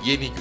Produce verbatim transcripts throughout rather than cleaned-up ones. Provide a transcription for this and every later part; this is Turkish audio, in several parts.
Yeni Gün.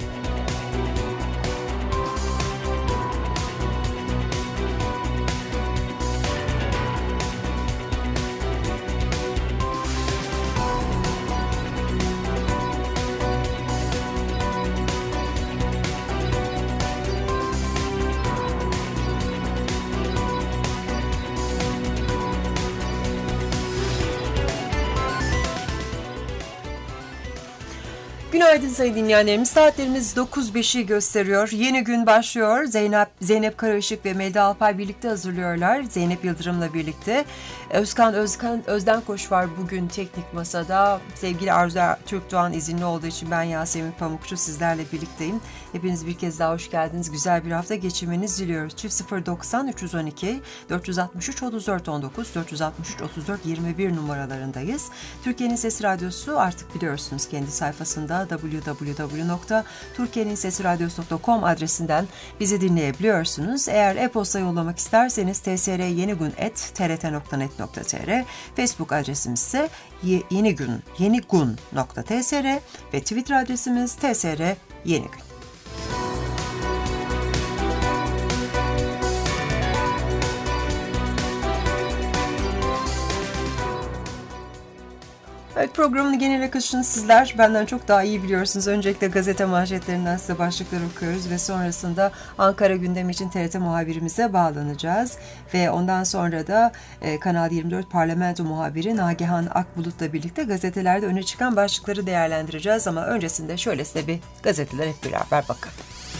Günaydın sayın dinleyenlerimiz. Saatlerimiz dokuz beşi gösteriyor. Yeni gün başlıyor. Zeynep Zeynep Karaışık ve Melda Alpay birlikte hazırlıyorlar. Zeynep Yıldırım'la birlikte. Özkan Özkan Özden Koç var bugün teknik masada. Sevgili Arzu Türkdoğan izinli olduğu için ben Yasemin Pamukçu sizlerle birlikteyim. Hepiniz bir kez daha hoş geldiniz. Güzel bir hafta geçirmenizi diliyoruz. Çift sıfır doksan üç yüz on iki dört yüz altmış üç otuz dört on dokuz dört yüz altmış üç otuz dört yirmi bir numaralarındayız. Türkiye'nin Sesi Radyosu artık biliyorsunuz kendi sayfasında double-u double-u double-u nokta türkiyenin sesi radyosu nokta com adresinden bizi dinleyebiliyorsunuz. Eğer e-posta yollamak isterseniz tsryenigun at t r t nokta net nokta t r, Facebook adresimiz ise yenigun yenigun nokta t s r ve Twitter adresimiz tsryenigun. Evet, programın genel akışını sizler benden çok daha iyi biliyorsunuz. Öncelikle gazete manşetlerinden size başlıkları okuyoruz ve sonrasında Ankara gündemi için T R T muhabirimize bağlanacağız. Ve ondan sonra da e, Kanal yirmi dört Parlamento muhabiri Nagihan Akbulut'la birlikte gazetelerde öne çıkan başlıkları değerlendireceğiz. Ama öncesinde şöyle size bir gazeteler hep beraber bakalım.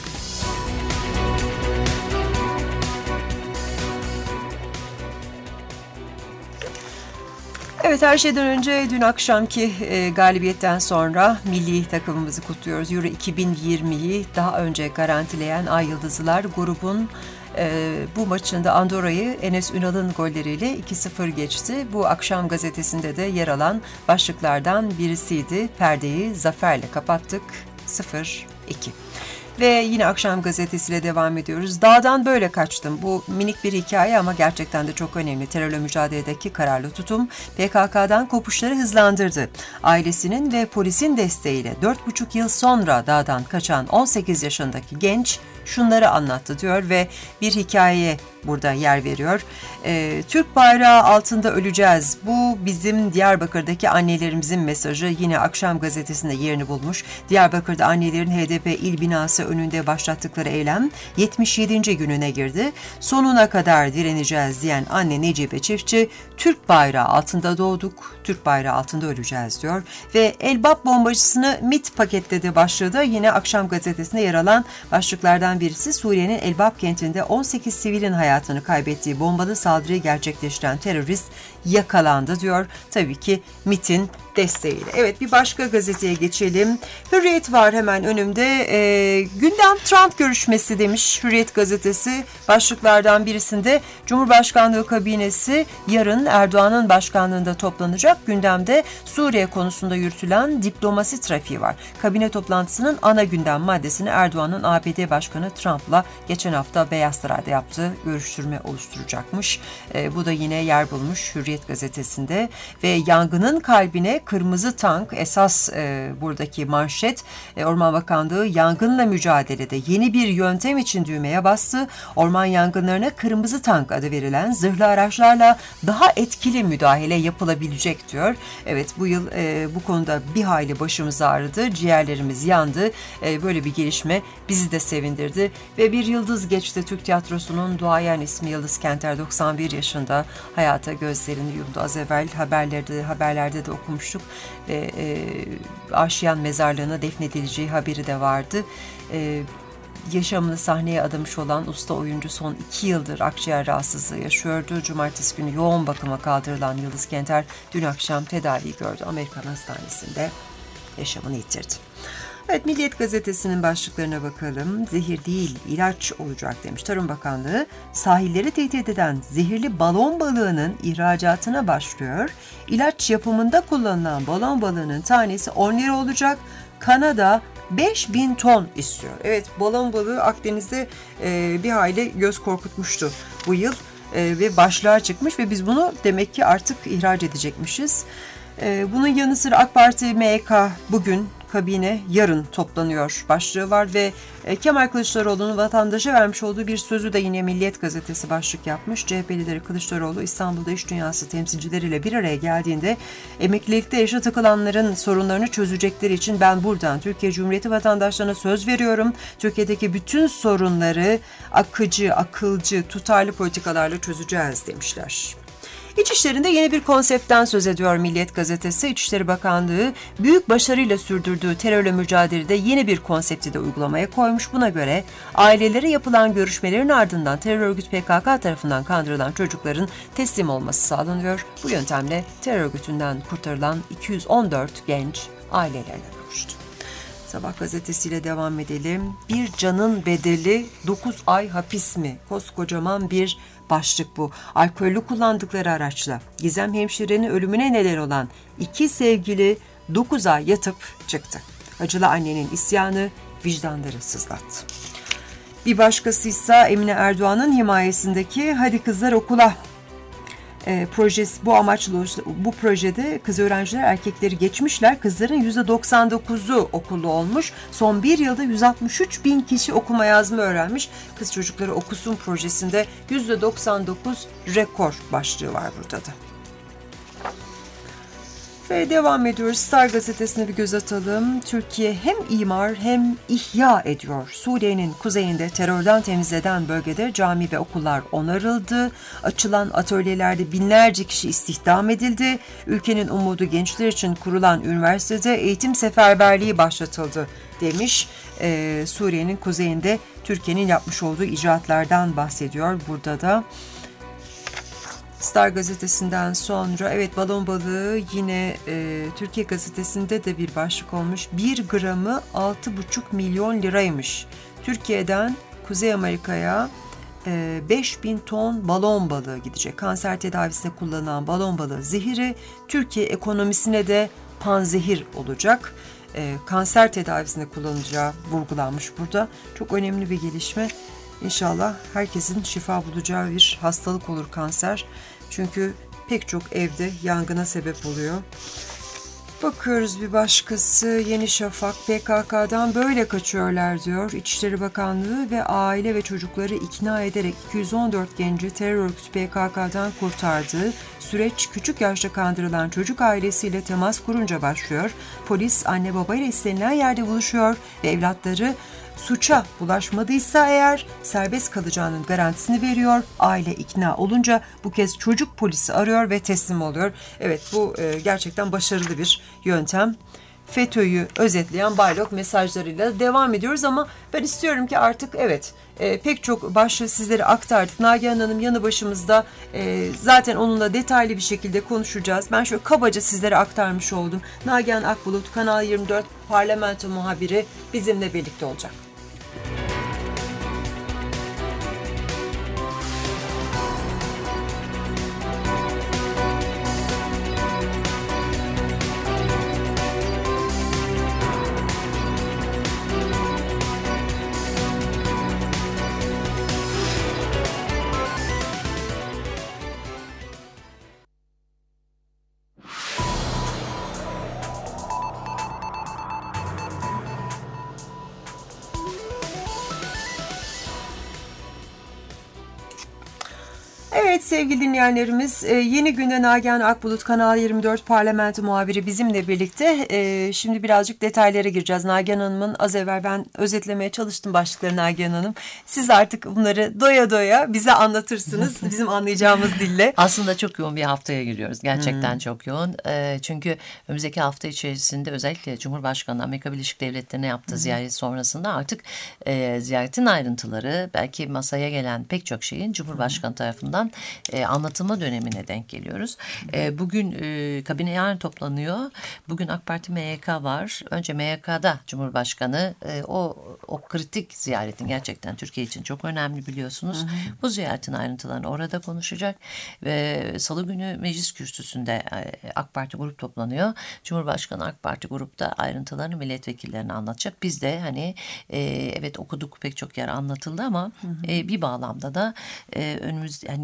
Evet, her şeyden önce dün akşamki e, galibiyetten sonra milli takımımızı kutluyoruz. Euro iki bin yirmiyi daha önce garantileyen Ay Yıldızlılar grubun e, bu maçında Andorra'yı Enes Ünal'ın golleriyle iki sıfır geçti. Bu akşam gazetesinde de yer alan başlıklardan birisiydi. Perdeyi zaferle kapattık sıfır iki. Ve yine akşam gazetesiyle devam ediyoruz. Dağdan böyle kaçtım. Bu minik bir hikaye ama gerçekten de çok önemli. Terörle mücadeledeki kararlı tutum P K K'dan kopuşları hızlandırdı. Ailesinin ve polisin desteğiyle dört buçuk yıl sonra dağdan kaçan on sekiz yaşındaki genç şunları anlattı diyor ve bir hikayeye burada yer veriyor. Ee, Türk bayrağı altında öleceğiz. Bu bizim Diyarbakır'daki annelerimizin mesajı. Yine akşam gazetesinde yerini bulmuş. Diyarbakır'da annelerin H D P il binası önünde başlattıkları eylem yetmiş yedinci gününe girdi. Sonuna kadar direneceğiz diyen anne Necibe Çiftçi, Türk bayrağı altında doğduk, Türk bayrağı altında öleceğiz diyor. Ve Elbap bombacısını MİT paketledi başlığı da yine akşam gazetesinde yer alan başlıklardan birisi. Suriye'nin Elbap kentinde on sekiz sivilin hayatını kaybettiği bombalı saldırıyı gerçekleştiren terörist yakalandı diyor. Tabii ki MİT'in desteğiyle. Evet, bir başka gazeteye geçelim. Hürriyet var hemen önümde. E, gündem Trump görüşmesi demiş Hürriyet gazetesi. Başlıklardan birisinde Cumhurbaşkanlığı kabinesi yarın Erdoğan'ın başkanlığında toplanacak. Gündemde Suriye konusunda yürütülen diplomasi trafiği var. Kabine toplantısının ana gündem maddesini Erdoğan'ın A B D Başkanı Trump'la geçen hafta Beyaz Saray'da yaptığı görüştürme oluşturacakmış. E, bu da yine yer bulmuş Hürriyet gazetesinde ve yangının kalbine kırmızı tank esas e, buradaki manşet. E, Orman Bakanlığı yangınla mücadelede yeni bir yöntem için düğmeye bastı. Orman yangınlarına kırmızı tank adı verilen zırhlı araçlarla daha etkili müdahale yapılabilecek diyor. Evet, bu yıl e, bu konuda bir hayli başımız ağrıdı, ciğerlerimiz yandı. E, böyle bir gelişme bizi de sevindirdi ve bir yıldız geçti. Türk tiyatrosunun duayen ismi Yıldız Kenter doksan bir yaşında hayata gözlerini yumdu. Az evvel haberlerde haberlerde de okumuştuk ve e, Aşiyan mezarlığına defnedileceği haberi de vardı. E, yaşamını sahneye adamış olan usta oyuncu son iki yıldır akciğer rahatsızlığı yaşıyordu. Cumartesi günü yoğun bakıma kaldırılan Yıldız Kenter dün akşam tedavi gördü. Amerikan Hastanesi'nde yaşamını yitirdi. Evet, Milliyet gazetesinin başlıklarına bakalım. Zehir değil, ilaç olacak demiş. Tarım Bakanlığı sahilleri tehdit eden zehirli balon balığının ihracatına başlıyor. İlaç yapımında kullanılan balon balığının tanesi on lira olacak. Kanada beş bin ton istiyor. Evet, balon balığı Akdeniz'de e, bir hayli göz korkutmuştu bu yıl e, ve başlığa çıkmış ve biz bunu demek ki artık ihraç edecekmişiz. E, bunun yanı sıra AK Parti M Y K bugün kabine yarın toplanıyor başlığı var ve Kemal Kılıçdaroğlu'nun vatandaşa vermiş olduğu bir sözü de yine Milliyet gazetesi başlık yapmış. C H P lideri Kılıçdaroğlu İstanbul'da iş dünyası temsilcileriyle bir araya geldiğinde emeklilikte yaşa takılanların sorunlarını çözecekleri için ben buradan Türkiye Cumhuriyeti vatandaşlarına söz veriyorum. Türkiye'deki bütün sorunları akıcı, akılcı, tutarlı politikalarla çözeceğiz demişler. İçişlerinde yeni bir konseptten söz ediyor Milliyet gazetesi. İçişleri Bakanlığı büyük başarıyla sürdürdüğü terörle mücadelede yeni bir konsepti de uygulamaya koymuş. Buna göre ailelere yapılan görüşmelerin ardından terör örgütü P K K tarafından kandırılan çocukların teslim olması sağlanıyor. Bu yöntemle terör örgütünden kurtarılan iki yüz on dört genç ailelerine kavuştu. Sabah gazetesiyle devam edelim. Bir canın bedeli dokuz ay hapis mi? Koskocaman bir başlık bu. Alkollü kullandıkları araçla Gizem hemşirenin ölümüne neden olan iki sevgili dokuz ay yatıp çıktı. Acılı annenin isyanı vicdanları sızlattı. Bir başkası ise Emine Erdoğan'ın himayesindeki Hadi Kızlar Okula E, projesi bu amaçlı bu projede kız öğrenciler erkekleri geçmişler. Kızların yüzde doksan dokuzu okullu olmuş. Son bir yılda yüz altmış üç bin kişi okuma yazma öğrenmiş. Kız çocukları okusun projesinde yüzde doksan dokuz rekor başlığı var burada da. Ve devam ediyoruz. Star gazetesine bir göz atalım. Türkiye hem imar hem ihya ediyor. Suriye'nin kuzeyinde terörden temizlenen bölgede cami ve okullar onarıldı. Açılan atölyelerde binlerce kişi istihdam edildi. Ülkenin umudu gençler için kurulan üniversitede eğitim seferberliği başlatıldı demiş. Ee, Suriye'nin kuzeyinde Türkiye'nin yapmış olduğu icraatlardan bahsediyor burada da. Star gazetesinden sonra evet balon balığı yine e, Türkiye gazetesinde de bir başlık olmuş. Bir gramı altı buçuk milyon liraymış. Türkiye'den Kuzey Amerika'ya e, beş bin ton balon balığı gidecek. Kanser tedavisinde kullanılan balon balığı zehiri Türkiye ekonomisine de panzehir olacak. E, kanser tedavisinde kullanılacağı vurgulanmış burada. Çok önemli bir gelişme. İnşallah herkesin şifa bulacağı bir hastalık olur kanser. Çünkü pek çok evde yangına sebep oluyor. Bakıyoruz bir başkası Yeni Şafak P K K'dan böyle kaçıyorlar diyor. İçişleri Bakanlığı ve aile ve çocukları ikna ederek iki yüz on dört genci terör örgütü P K K'dan kurtardığı süreç küçük yaşta kandırılan çocuk ailesiyle temas kurunca başlıyor. Polis anne babayla istenilen yerde buluşuyor ve evlatları suça bulaşmadıysa eğer serbest kalacağının garantisini veriyor. Aile ikna olunca bu kez çocuk polisi arıyor ve teslim oluyor. Evet bu e, gerçekten başarılı bir yöntem. FETÖ'yü özetleyen Baylok mesajlarıyla devam ediyoruz ama ben istiyorum ki artık evet e, pek çok başlığı sizlere aktardık. Nagihan Hanım yanı başımızda e, zaten onunla detaylı bir şekilde konuşacağız. Ben şöyle kabaca sizlere aktarmış oldum. Nagihan Akbulut Kanal yirmi dört parlamento muhabiri bizimle birlikte olacak. Evet sevgili dinleyenlerimiz yeni günde Nagihan Akbulut Kanal yirmi dört parlamento muhabiri bizimle birlikte. Şimdi birazcık detaylara gireceğiz. Nagihan Hanım'ın az evvel ben özetlemeye çalıştım başlıkları Nagihan Hanım. Siz artık bunları doya doya bize anlatırsınız bizim anlayacağımız dille. Aslında çok yoğun bir haftaya giriyoruz. Gerçekten hmm. çok yoğun. Çünkü önümüzdeki hafta içerisinde özellikle Cumhurbaşkanı Amerika Birleşik Devletleri'ne yaptığı hmm. ziyaret sonrasında artık ziyaretin ayrıntıları belki masaya gelen pek çok şeyin Cumhurbaşkanı hmm. tarafından E, anlatılma dönemine denk geliyoruz. E, bugün e, kabine yarın toplanıyor. Bugün AK Parti M Y K var. Önce M Y K'da Cumhurbaşkanı e, o o kritik ziyaretin gerçekten Türkiye için çok önemli biliyorsunuz. Hı hı. Bu ziyaretin ayrıntılarını orada konuşacak. Ve Salı günü meclis kürsüsünde e, AK Parti grup toplanıyor. Cumhurbaşkanı AK Parti grupta ayrıntılarını milletvekillerine anlatacak. Biz de hani e, evet okuduk pek çok yer anlatıldı ama hı hı. E, bir bağlamda da e, önümüz yani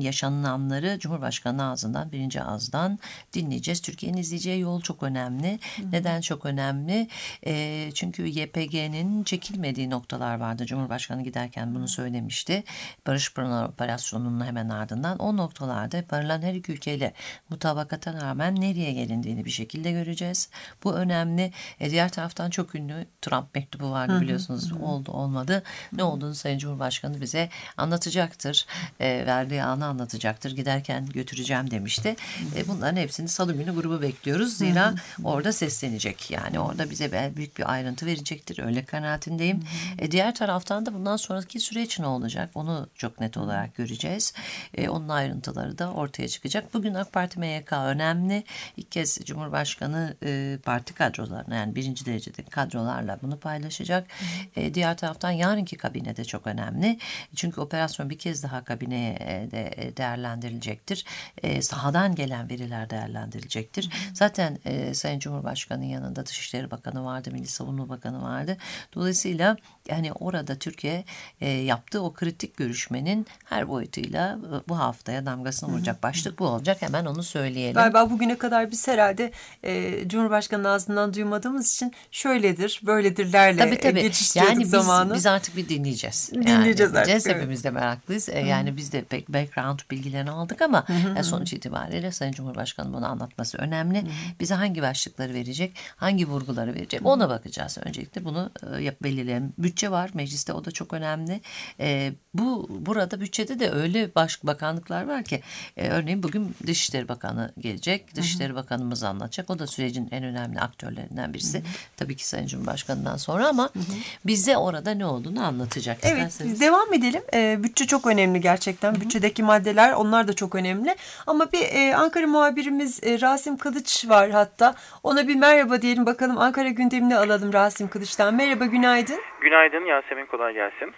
yaşananları Cumhurbaşkanı ağzından, birinci ağızdan dinleyeceğiz. Türkiye'nin izleyeceği yol çok önemli. Hı hı. Neden çok önemli? E, çünkü Y P G'nin çekilmediği noktalar vardı. Cumhurbaşkanı giderken bunu söylemişti. Barış Pınar Operasyonu'nun hemen ardından o noktalarda varılan her iki ülkeyle mutabakata rağmen nereye gelindiğini bir şekilde göreceğiz. Bu önemli. E, diğer taraftan çok ünlü Trump mektubu vardı, hı hı, biliyorsunuz. Hı hı. Oldu olmadı. Ne olduğunu Sayın Cumhurbaşkanı bize anlatacaktır. E, verdiği anı anlatacaktır. Giderken götüreceğim demişti. E, bunların hepsini salı günü grubu bekliyoruz. Zira hı hı. orada seslenecek. Yani orada bize büyük bir ayrıntı verecektir. Öyle kanaatindeyim. Hı hı. E, diğer taraftan da bundan sonraki süreç ne olacak? Onu çok net olarak göreceğiz. E, onun ayrıntıları da ortaya çıkacak. Bugün AK Parti M Y K önemli. İlk kez Cumhurbaşkanı e, parti kadrolarına, yani birinci derecedeki kadrolarla bunu paylaşacak. Hı hı. E, diğer taraftan yarınki kabine de çok önemli. Çünkü operasyon bir kez daha kabineye de değerlendirilecektir. E, sahadan gelen veriler değerlendirilecektir. Hı hı. Zaten e, Sayın Cumhurbaşkanı'nın yanında Dışişleri Bakanı vardı, Milli Savunma Bakanı vardı. Dolayısıyla yani orada Türkiye e, yaptığı o kritik görüşmenin her boyutuyla e, bu haftaya damgasını vuracak. Hı hı. Başlık bu olacak. Hemen onu söyleyelim. Galiba bugüne kadar biz herhalde e, Cumhurbaşkanı'nın ağzından duymadığımız için şöyledir, böyledirlerle tabii, tabii. geçiştiriyorduk yani biz, zamanı. Biz artık bir dinleyeceğiz. Dinleyeceğiz yani, artık. Hepimiz de meraklıyız. Hı. Yani biz de pek background bilgilerini aldık ama hı hı. Yani sonuç itibariyle Sayın Cumhurbaşkanı bunu anlatması önemli. Hı hı. Bize hangi başlıkları verecek, hangi vurguları verecek, ona bakacağız. Öncelikle bunu e, yap belirleyelim. Bütçe var mecliste, o da çok önemli. E, bu burada bütçede de öyle baş, bakanlıklar var ki e, örneğin bugün Dışişleri Bakanı gelecek. Dışişleri hı hı. Bakanımız anlatacak. O da sürecin en önemli aktörlerinden birisi. Hı hı. Tabii ki Sayın Cumhurbaşkanı'ndan sonra ama hı hı. bize orada ne olduğunu anlatacak. Evet, İsterseniz. biz devam edelim. E, bütçe çok önemli gerçekten. Hı hı. Bütçedeki maddeler, onlar da çok önemli. Ama bir e, Ankara muhabirimiz e, Rasim Kılıç var hatta. Ona bir merhaba diyelim bakalım. Ankara gündemini alalım Rasim Kılıç'tan. Merhaba, günaydın. Günaydın Yasemin, kolay gelsin.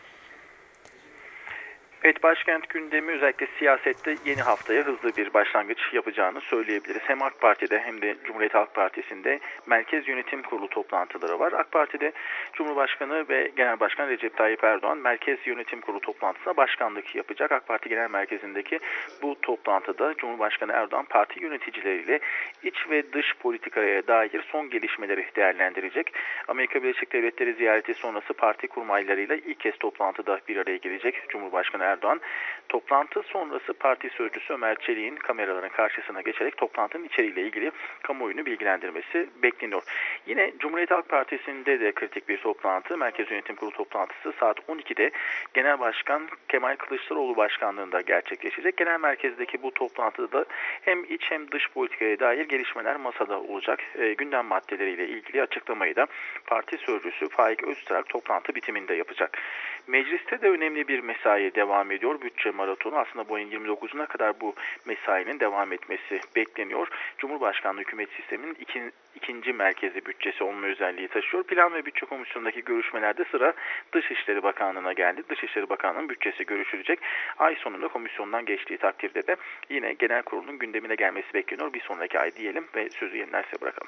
Evet, başkent gündemi özellikle siyasette yeni haftaya hızlı bir başlangıç yapacağını söyleyebiliriz. Hem AK Parti'de hem de Cumhuriyet Halk Partisi'nde Merkez Yönetim Kurulu toplantıları var. AK Parti'de Cumhurbaşkanı ve Genel Başkan Recep Tayyip Erdoğan Merkez Yönetim Kurulu toplantısına başkanlık yapacak. AK Parti Genel Merkezi'ndeki bu toplantıda Cumhurbaşkanı Erdoğan parti yöneticileriyle iç ve dış politikaya dair son gelişmeleri değerlendirecek. Amerika Birleşik Devletleri ziyareti sonrası parti kurmaylarıyla ilk kez toplantıda bir araya gelecek Cumhurbaşkanı Erdoğan. Toplantı sonrası parti sözcüsü Ömer Çelik'in kameraların karşısına geçerek toplantının içeriğiyle ilgili kamuoyunu bilgilendirmesi bekleniyor. Yine Cumhuriyet Halk Partisi'nde de kritik bir toplantı, Merkez Yönetim Kurulu toplantısı saat on ikide Genel Başkan Kemal Kılıçdaroğlu başkanlığında gerçekleşecek. Genel merkezdeki bu toplantıda da hem iç hem dış politikaya dair gelişmeler masada olacak. E, gündem maddeleriyle ilgili açıklamayı da parti sözcüsü Faik Öztürk toplantı bitiminde yapacak. Mecliste de önemli bir mesai devam ediyor. Bütçe maratonu, aslında bu ayın yirmi dokuzuna kadar bu mesainin devam etmesi bekleniyor. Cumhurbaşkanlığı hükümet sisteminin iki, ikinci merkezi bütçesi olma özelliği taşıyor. Plan ve Bütçe Komisyonu'ndaki görüşmelerde sıra Dışişleri Bakanlığı'na geldi. Dışişleri Bakanlığı'nın bütçesi görüşülecek. Ay sonunda komisyondan geçtiği takdirde de yine genel kurulun gündemine gelmesi bekleniyor. Bir sonraki ay diyelim ve sözü yeniden size bırakalım.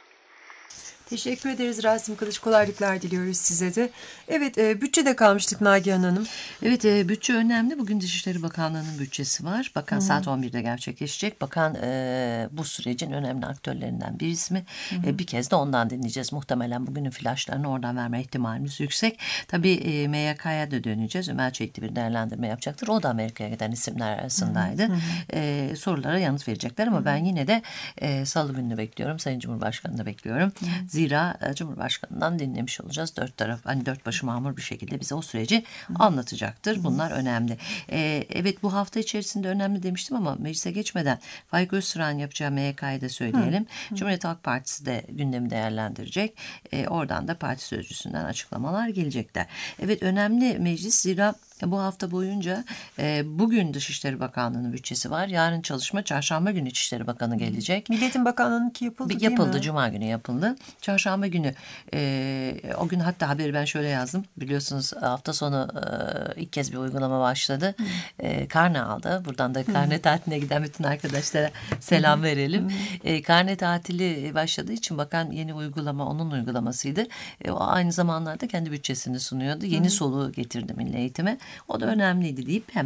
Teşekkür ederiz Rasim Kılıç. Kolaylıklar diliyoruz size de. Evet, e, bütçede kalmıştık Nagihan Hanım. Evet, e, bütçe önemli. Bugün Dışişleri Bakanlığı'nın bütçesi var. Bakan hmm. saat on birde gerçekleşecek. Bakan e, bu sürecin önemli aktörlerinden bir ismi. Hmm. E, bir kez de ondan dinleyeceğiz. Muhtemelen bugünün flaşlarını oradan verme ihtimalimiz yüksek. Tabii e, M Y K'ya da döneceğiz. Ömer Çelik'te bir değerlendirme yapacaktır. O da Amerika'ya giden isimler arasındaydı. Hmm. E, sorulara yanıt verecekler ama hmm. ben yine de e, salı gününü bekliyorum. Sayın Cumhurbaşkanı'nı bekliyorum. Hmm. Zira Cumhurbaşkanı'ndan dinlemiş olacağız. Dört taraf, hani dört başı mamur bir şekilde bize o süreci Hı. anlatacaktır. Bunlar Hı. önemli. Ee, evet, bu hafta içerisinde önemli demiştim ama meclise geçmeden Faik Öztürk'ün yapacağı M Y K'yı da söyleyelim. Hı. Cumhuriyet Halk Partisi de gündemi değerlendirecek. Ee, oradan da parti sözcüsünden açıklamalar gelecekler. Evet, önemli meclis, zira bu hafta boyunca e, bugün Dışişleri Bakanlığı'nın bütçesi var. Yarın çalışma, çarşamba günü İçişleri Bakanı gelecek. Milletin Bakanlığı'nınki yapıldı değil yapıldı, mi? Yapıldı, Cuma günü yapıldı. Çarşamba günü e, o gün hatta haberi ben şöyle yazdım. Biliyorsunuz hafta sonu e, ilk kez bir uygulama başladı. E, karne aldı. Buradan da karne tatiline giden bütün arkadaşlara selam verelim. E, karne tatili başladığı için bakan yeni uygulama onun uygulamasıydı. E, o aynı zamanlarda kendi bütçesini sunuyordu. Yeni soluğu getirdi milli eğitime. O da önemliydi deyip hemen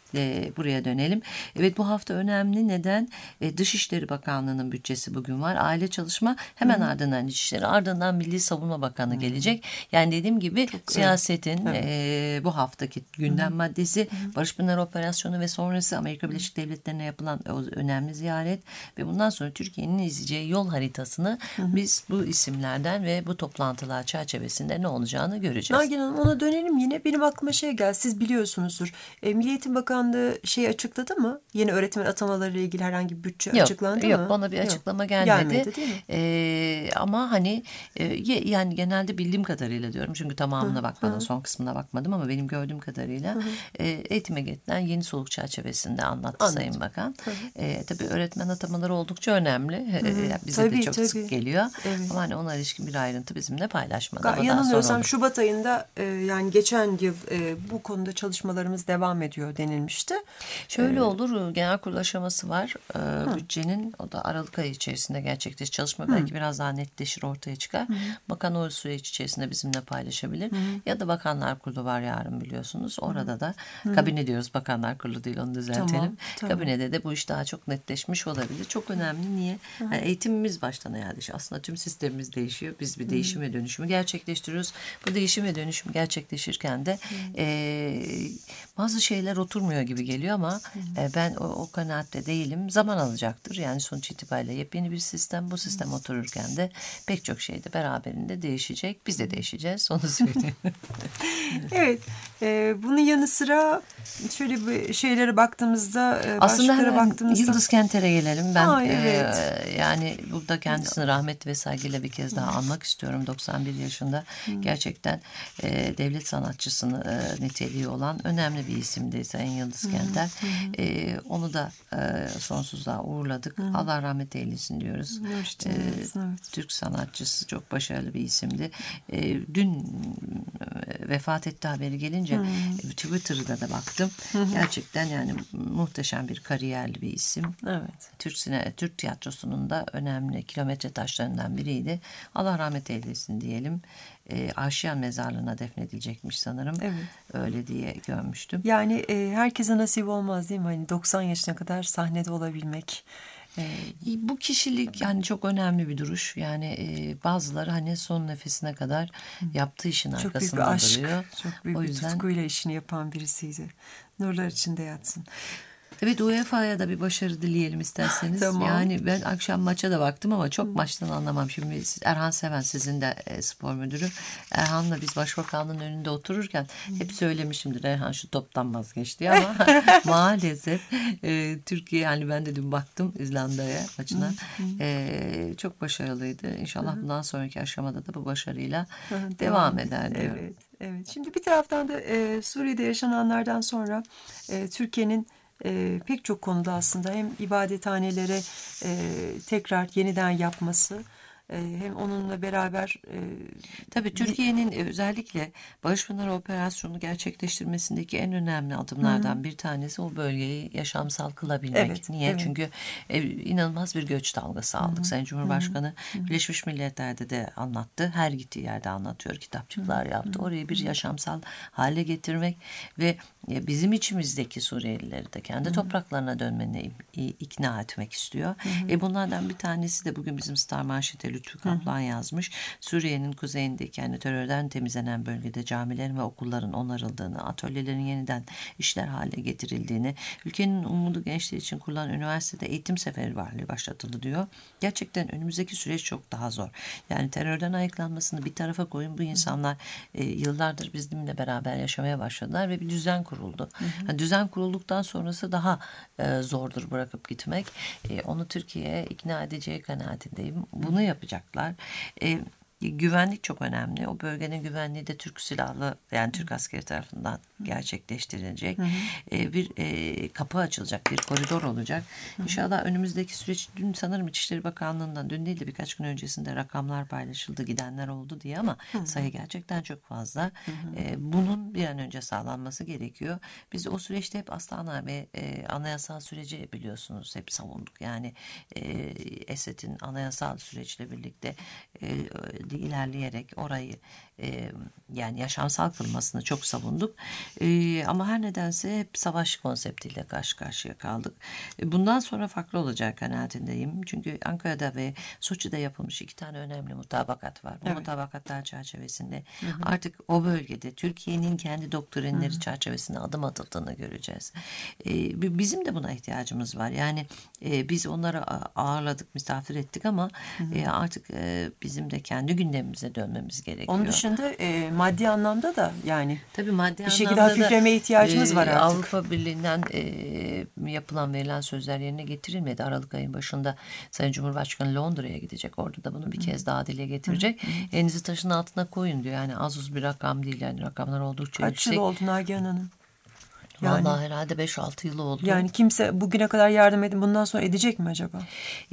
e, buraya dönelim. Evet, bu hafta önemli. Neden? E, Dışişleri Bakanlığı'nın bütçesi bugün var. Aile Çalışma, hemen Hı-hı. ardından İçişleri, ardından Milli Savunma Bakanı Hı-hı. gelecek. Yani dediğim gibi Çok, siyasetin evet. e, bu haftaki gündem Hı-hı. maddesi Hı-hı. Barış Pınarı Operasyonu ve sonrası Amerika Birleşik Devletleri'ne yapılan o önemli ziyaret ve bundan sonra Türkiye'nin izleyeceği yol haritasını Hı-hı. biz bu isimlerden ve bu toplantılar çerçevesinde ne olacağını göreceğiz. Nagihan Hanım, ona dönelim yine. Benim aklıma şey geldi. Siz biliyorsunuzdur. E, Milli Eğitim Bakanlığı şey açıkladı mı? Yeni öğretmen atamaları ile ilgili herhangi bir bütçe yok, açıklandı yok, mı? Yok, bana bir açıklama yok. gelmedi. Gelmedi değil mi? Ee, ama hani e, yani genelde bildiğim kadarıyla diyorum. Çünkü tamamına Hı, bakmadım, hı. son kısmına bakmadım ama benim gördüğüm kadarıyla hı hı. E, eğitime getirilen yeni soluk çerçevesinde anlattı Anladım. Sayın Bakan. Hı hı. E, tabii öğretmen atamaları oldukça önemli. Hı hı. Bize tabii, de çok tabii. sık geliyor. Evet. Ama hani ona ilişkin bir ayrıntı bizimle paylaşmadı. Ga- yanılmıyorsam Şubat ayında e, yani geçen yıl e, bu konuda çalışmalarımız devam ediyor denilmişti. Şöyle ee, olur, genel kurul aşaması var. Ee, bütçenin o da Aralık ayı içerisinde gerçekleşir. Çalışma hı. belki biraz daha netleşir, ortaya çıkar. Hı. Bakan o süreç içerisinde bizimle paylaşabilir. Hı. Ya da Bakanlar Kurulu var yarın, biliyorsunuz. Orada hı. da hı. kabine diyoruz, Bakanlar Kurulu değil, onu düzeltelim. Tamam, tamam. Kabinede de bu iş daha çok netleşmiş olabilir. Çok önemli. Niye? Yani eğitimimiz baştan ayağa değişiyor. Aslında tüm sistemimiz değişiyor. Biz bir değişim ve dönüşümü gerçekleştiriyoruz. Bu değişim ve dönüşüm gerçekleşirken de e, bazı şeyler oturmuyor gibi geliyor ama e, ben o, o kanaatte değilim. Zaman alacaktır. Yani sonuç itibariyle yepyeni bir sistem. Bu sistem otururken de pek çok şey de beraberinde değişecek. Biz de değişeceğiz. Onu söyleyeyim. Evet. E, bunun yanı sıra şöyle bir şeylere baktığımızda, e, aslında başlıklara hemen baktığımızda Yıldız Kenter'e gelelim. Ben Aa, evet. e, yani burada kendisini rahmet ve saygıyla bir kez daha anmak istiyorum. doksan bir yaşında gerçekten e, devlet sanatçısını e, niteliği olan önemli bir isimdi Sayın Yıldız Kenter. E, onu da e, sonsuzluğa uğurladık. Hı. Allah rahmet eylesin diyoruz. E, evet. Türk sanatçısı, çok başarılı bir isimdi. E, dün vefat etti haberi gelince Hı. Twitter'da da baktım. Hı. Gerçekten yani muhteşem bir kariyerli bir isim. Evet. Türk sine, Türk tiyatrosunun da önemli kilometre taşlarından biriydi. Allah rahmet eylesin diyelim. E, Aşiyan mezarlığına defnedilecekmiş sanırım. Evet. Öyle diye görmüştüm. Yani e, herkese nasip olmaz değil mi? Hani doksan yaşına kadar sahnede olabilmek. E, bu kişilik yani çok önemli bir duruş. Yani e, bazıları hani son nefesine kadar yaptığı işin çok arkasında büyük bir aşk, duruyor. çok büyük o bir yüzden tutkuyla işini yapan birisiydi. Nurlar içinde yatsın. Evet, U E F A'ya da bir başarı dileyelim isterseniz. Tamam. Yani ben akşam maça da baktım ama çok Hı. maçtan anlamam. Şimdi Erhan Seven, sizin de e, spor müdürü. Erhan'la biz başbakanlığın önünde otururken Hı. hep söylemişimdir, Erhan şu toptan vazgeçti ama maalesef e, Türkiye, yani ben de dün baktım İzlanda'ya maçına. E, çok başarılıydı. İnşallah Hı. bundan sonraki aşamada da bu başarıyla Hı. devam, devam eder diyorum. Evet, evet. Şimdi bir taraftan da e, Suriye'de yaşananlardan sonra e, Türkiye'nin E, pek çok konuda aslında hem ibadethanelere e, tekrar yeniden yapması e, hem onunla beraber e, tabii Türkiye'nin bir... özellikle Barış Pınarı Operasyonu gerçekleştirmesindeki en önemli adımlardan Hı-hı. bir tanesi o bölgeyi yaşamsal kılabilmek. Evet, Niye? Evet. Çünkü e, inanılmaz bir göç dalgası aldık. Hı-hı. Sayın Cumhurbaşkanı Hı-hı. Birleşmiş Milletler'de de anlattı. Her gittiği yerde anlatıyor. Kitapçıklar Hı-hı. yaptı. Orayı bir yaşamsal hale getirmek ve bizim içimizdeki Suriyelileri de kendi Hı-hı. topraklarına dönmeni ikna etmek istiyor. E bunlardan bir tanesi de bugün bizim Star Manşet'e Lütfü Kaplan Hı-hı. yazmış. Suriye'nin kuzeyindeki, yani terörden temizlenen bölgede camilerin ve okulların onarıldığını, atölyelerin yeniden işler hale getirildiğini, ülkenin umudu gençler için kurulan üniversitede eğitim seferberliği başlatıldı diyor. Gerçekten önümüzdeki süreç çok daha zor. Yani terörden ayıklanmasını bir tarafa koyun, bu insanlar e, yıllardır bizimle beraber yaşamaya başladılar ve bir düzen kuruldu. Hı hı. Yani düzen kurulduktan sonrası daha e, zordur bırakıp gitmek. E, onu Türkiye'ye ikna edeceği kanaatindeyim. Bunu yapacaklar. E, güvenlik çok önemli. O bölgenin güvenliği de Türk silahlı, yani Türk askeri tarafından gerçekleştirilecek. Hı hı. E, bir e, kapı açılacak, bir koridor olacak. Hı hı. İnşallah önümüzdeki süreç, dün sanırım İçişleri Bakanlığı'ndan, dün değil de birkaç gün öncesinde rakamlar paylaşıldı, gidenler oldu diye, ama hı hı. sayı gerçekten çok fazla. Hı hı. E, bunun bir an önce sağlanması gerekiyor. Biz o süreçte hep Astana ve e, anayasal süreci biliyorsunuz hep savunduk. Yani e, Esed'in anayasal süreçle birlikte e, şekilde ilerleyerek orayı e, yani yaşamsal kılmasını çok savunduk. E, ama her nedense hep savaş konseptiyle karşı karşıya kaldık. E, bundan sonra farklı olacak kanaatindeyim. Çünkü Ankara'da ve Soçi'de yapılmış iki tane önemli mutabakat var. Bu Evet. mutabakatlar çerçevesinde hı hı. artık o bölgede Türkiye'nin kendi doktrinleri hı hı. çerçevesinde adım atıldığını göreceğiz. E, bizim de buna ihtiyacımız var. Yani e, biz onları ağırladık, misafir ettik ama hı hı. E, artık e, bizim de kendi gündemimize dönmemiz gerekiyor. Onun dışında e, maddi anlamda da yani tabii maddi bir şekilde hafiflemeye ihtiyacımız e, var artık. Avrupa Birliği'nden e, yapılan verilen sözler yerine getirilmedi. Aralık ayın başında Sayın Cumhurbaşkanı Londra'ya gidecek. Orada da bunu bir kez daha dile getirecek. Hı hı. Elinizi taşın altına koyun diyor. Yani az uz bir rakam değil. Yani rakamlar oldukça Kaç yüksek. yıl oldu Nagihan Hanım? Yani, vallahi herhalde beş altı yıl oldu. Yani kimse bugüne kadar yardım edin, bundan sonra edecek mi acaba?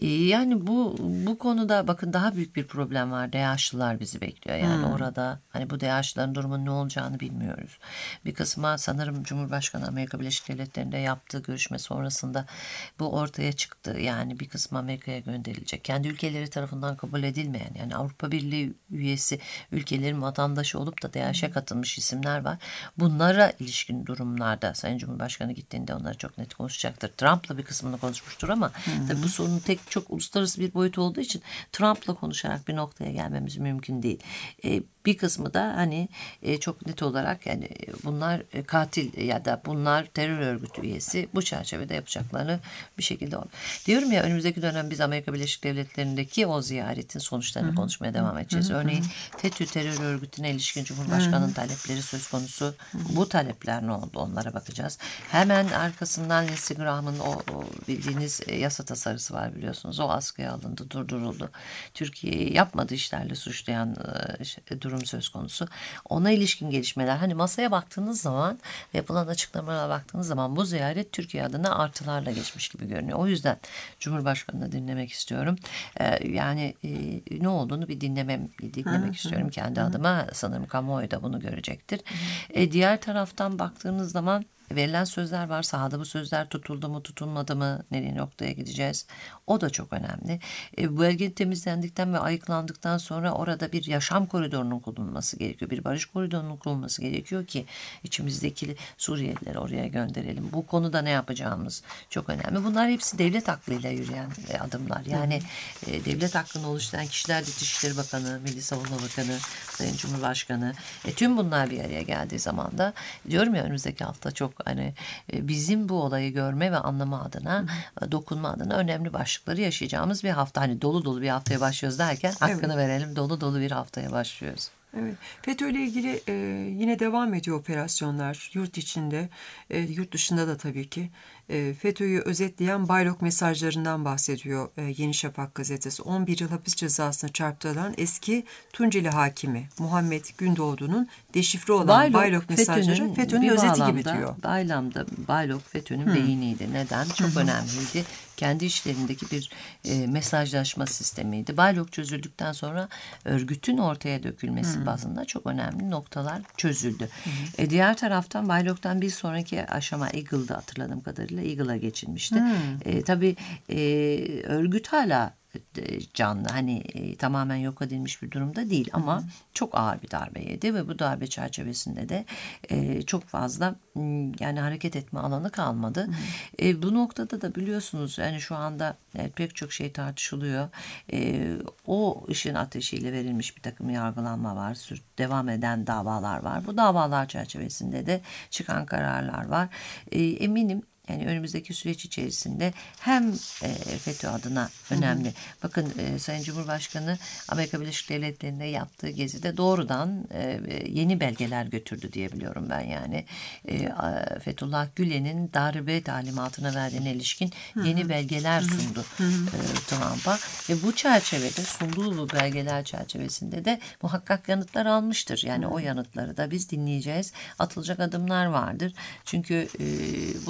Yani bu bu konuda bakın daha büyük bir problem var. DAEŞ'lılar bizi bekliyor. Yani hmm. orada hani bu DAEŞ'lıların durumunun ne olacağını bilmiyoruz. Bir kısmı sanırım Cumhurbaşkanı Amerika Birleşik Devletleri'nde yaptığı görüşme sonrasında bu ortaya çıktı. Yani bir kısmı Amerika'ya gönderilecek. Kendi ülkeleri tarafından kabul edilmeyen, yani Avrupa Birliği üyesi ülkelerin vatandaşı olup da DAEŞ'e katılmış isimler var. Bunlara ilişkin durumlarda Sayın Cumhurbaşkanı gittiğinde onları çok net konuşacaktır. Trump'la bir kısmını konuşmuştur ama hı-hı. tabii bu sorunun tek çok uluslararası bir boyutu olduğu için Trump'la konuşarak bir noktaya gelmemiz mümkün değil. E, bir kısmı da hani e, çok net olarak yani bunlar e, katil ya da bunlar terör örgütü üyesi, bu çerçevede yapacaklarını bir şekilde olur. Diyorum ya, önümüzdeki dönem biz Amerika Birleşik Devletleri'ndeki o ziyaretin sonuçlarını hı-hı. konuşmaya devam edeceğiz. Hı-hı. Örneğin FETÖ terör örgütüne ilişkin Cumhurbaşkanı'nın talepleri söz konusu. Hı-hı. Bu talepler ne oldu? Onlara bakacağız. Hemen arkasından Lindsey Graham'ın o, o bildiğiniz yasa tasarısı var, biliyorsunuz. O askıya alındı, durduruldu. Türkiye'yi yapmadığı işlerle suçlayan e, durum söz konusu. Ona ilişkin gelişmeler. Hani masaya baktığınız zaman, yapılan açıklamalara baktığınız zaman bu ziyaret Türkiye adına artılarla geçmiş gibi görünüyor. O yüzden Cumhurbaşkanı'nı dinlemek istiyorum. E, yani e, ne olduğunu bir dinlemem, dinlemek hı, istiyorum hı, kendi hı. adıma. Sanırım kamuoyu da bunu görecektir. Hı. E, diğer taraftan baktığınız zaman verilen sözler var. Sahada bu sözler tutuldu mu, tutulmadı mı? Nereye noktaya gideceğiz? O da çok önemli. E, bölge temizlendikten ve ayıklandıktan sonra orada bir yaşam koridorunun kurulması gerekiyor. Bir barış koridorunun kurulması gerekiyor ki içimizdeki Suriyelileri oraya gönderelim. Bu konuda ne yapacağımız çok önemli. Bunlar hepsi devlet aklıyla yürüyen e, adımlar. Yani e, devlet aklını oluşturan kişiler de Dışişleri Bakanı, Milli Savunma Bakanı, Sayın Cumhurbaşkanı. E, tüm bunlar bir araya geldiği zaman da diyorum ya, önümüzdeki hafta çok hani bizim bu olayı görme ve anlama adına, hı. dokunma adına önemli başlıkları yaşayacağımız bir hafta. Hani dolu dolu bir haftaya başlıyoruz derken hakkını evet. verelim, dolu dolu bir haftaya başlıyoruz. Evet. FETÖ ile ilgili e, yine devam ediyor operasyonlar yurt içinde, e, yurt dışında da tabii ki. E, FETÖ'yü özetleyen Baylok mesajlarından bahsediyor e, Yeni Şafak gazetesi. on bir yıl hapis cezasına çarptırılan eski Tunceli hakimi Muhammed Gündoğdu'nun deşifre olan Baylok, Baylok mesajları FETÖ'nün özeti gibi diyor. Baylamda Baylok FETÖ'nün beyiniydi. Neden? Çok Hı-hı. önemliydi. Kendi işlerindeki bir e, mesajlaşma sistemiydi. Baylok çözüldükten sonra örgütün ortaya dökülmesi Hı-hı. bazında çok önemli noktalar çözüldü. E, diğer taraftan Baylok'tan bir sonraki aşama Eagle'da, hatırladığım kadarıyla Eagle'a geçilmişti. E, tabii e, örgüt hala canlı, hani e, tamamen yok edilmiş bir durumda değil ama hı hı. çok ağır bir darbe yedi ve bu darbe çerçevesinde de e, çok fazla yani hareket etme alanı kalmadı. Hı hı. E, bu noktada da biliyorsunuz yani şu anda e, pek çok şey tartışılıyor. E, o ışın ateşiyle verilmiş bir takım yargılanma var. Devam eden davalar var. Bu davalar çerçevesinde de çıkan kararlar var. E, eminim yani önümüzdeki süreç içerisinde hem e, FETÖ adına önemli. Hı hı. Bakın e, Sayın Cumhurbaşkanı Amerika Birleşik Devletleri'nde yaptığı gezide doğrudan e, yeni belgeler götürdü diyebiliyorum ben yani. E, Fethullah Gülen'in darbe talimatına verdiğine ilişkin hı hı. yeni belgeler sundu hı hı. e, Trump'a ve bu çerçevede sunduğu bu belgeler çerçevesinde de muhakkak yanıtlar almıştır. Yani hı hı. o yanıtları da biz dinleyeceğiz. Atılacak adımlar vardır. Çünkü e, bu noktada